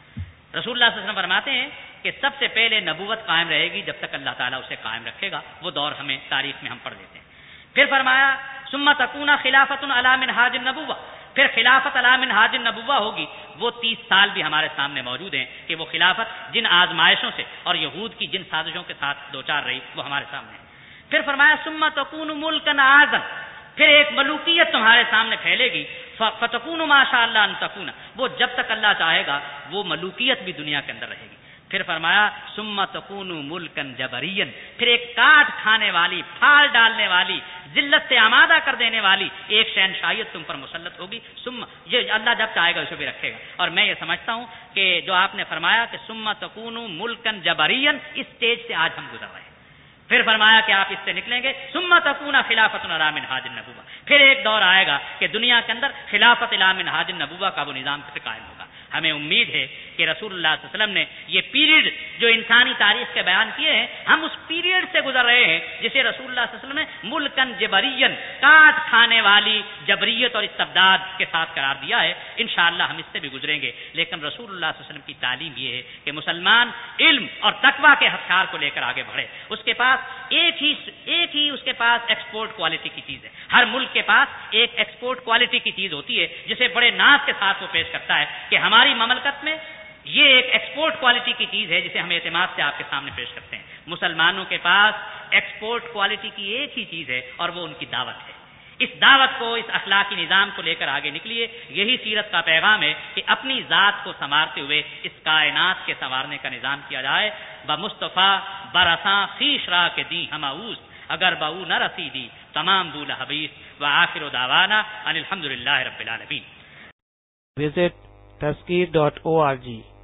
[SPEAKER 1] رسول اللہ صلی اللہ علیہ وسلم فرماتے ہیں کہ سب سے پہلے نبوت قائم رہے گی جب تک اللہ تعالیٰ اسے قائم رکھے گا، وہ دور ہمیں تاریخ میں ہم پڑھ لیتے ہیں۔ پھر فرمایا ثم تکون خلافۃ علی منہاج النبوہ، پھر خلافت علی منہاج النبوہ ہوگی۔ وہ 30 سال بھی ہمارے سامنے موجود ہیں کہ وہ خلافت جن آزمائشوں سے اور یہود کی جن سازشوں کے ساتھ دوچار رہی وہ ہمارے سامنے ہے۔ پھر فرمایا ثم تکون ملکا عازا، پھر ایک ملوکیت تمہارے سامنے پھیلے گی، فتکون ما شاء اللہ ان تکون، وہ جب تک اللہ چاہے گا وہ ملوکیت بھی دنیا کے اندر رہے گی۔ پھر فرمایا ثم تکون ملکا جبریا، پھر ایک کاٹ کھانے والی، پھال ڈالنے والی، ذلت سے آمادہ کر دینے والی ایک شہنشاہیت تم پر مسلط ہوگی، ثم یہ اللہ جب چاہے گا اسے بھی رکھے گا۔ اور میں یہ سمجھتا ہوں کہ جو آپ نے فرمایا کہ ثم تکون ملکا جبریا، اس سٹیج سے آج ہم گزر رہے ہیں۔ پھر فرمایا کہ آپ اس سے نکلیں گے ثم تکون خلافۃ علی منہاج النبوہ، پھر ایک دور آئے گا کہ دنیا کے اندر خلافت علی منہاج النبوہ کا وہ نظام پھر قائم ہوگا۔ ہمیں امید ہے کہ رسول اللہ صلی اللہ علیہ وسلم نے یہ پیریڈ جو انسانی تاریخ کے بیان کیے ہیں، ہم اس پیریڈ سے گزر رہے ہیں جسے رسول اللہ صلی اللہ علیہ وسلم نے ملکن جبرین، کاٹ کھانے والی جبریت اور استبداد کے ساتھ قرار دیا ہے۔ انشاءاللہ ہم اس سے بھی گزریں گے، لیکن رسول اللہ صلی اللہ علیہ وسلم کی تعلیم یہ ہے کہ مسلمان علم اور تقویٰ کے ہتھیار کو لے کر آگے بڑھے۔ اس کے پاس ایک ہی اس کے پاس ایکسپورٹ کوالٹی کی چیز ہے۔ ہر ملک کے پاس ایک ایکسپورٹ کوالٹی کی چیز ہوتی ہے جسے بڑے ناز کے ساتھ وہ پیش کرتا ہے کہ ہماری مملکت میں یہ ایک ایکسپورٹ کوالٹی کی چیز ہے جسے ہم اعتماد سے آپ کے سامنے پیش کرتے ہیں۔ مسلمانوں کے پاس ایکسپورٹ کوالٹی کی ایک ہی چیز ہے اور وہ ان کی دعوت ہے۔ اس دعوت کو، اس اخلاقی نظام کو لے کر آگے نکلیے۔ یہی سیرت کا پیغام ہے کہ اپنی ذات کو سنوارتے ہوئے اس کائنات کے سنوارنے کا نظام کیا جائے۔ بمصطفیٰ برساں خیش را کے دی ہماؤس، اگر باؤ نہ رسیدی تمام بول حبیث، وآخر دعوانا ان الحمدللہ رب العالمین۔
[SPEAKER 2] Visit Tazkir.org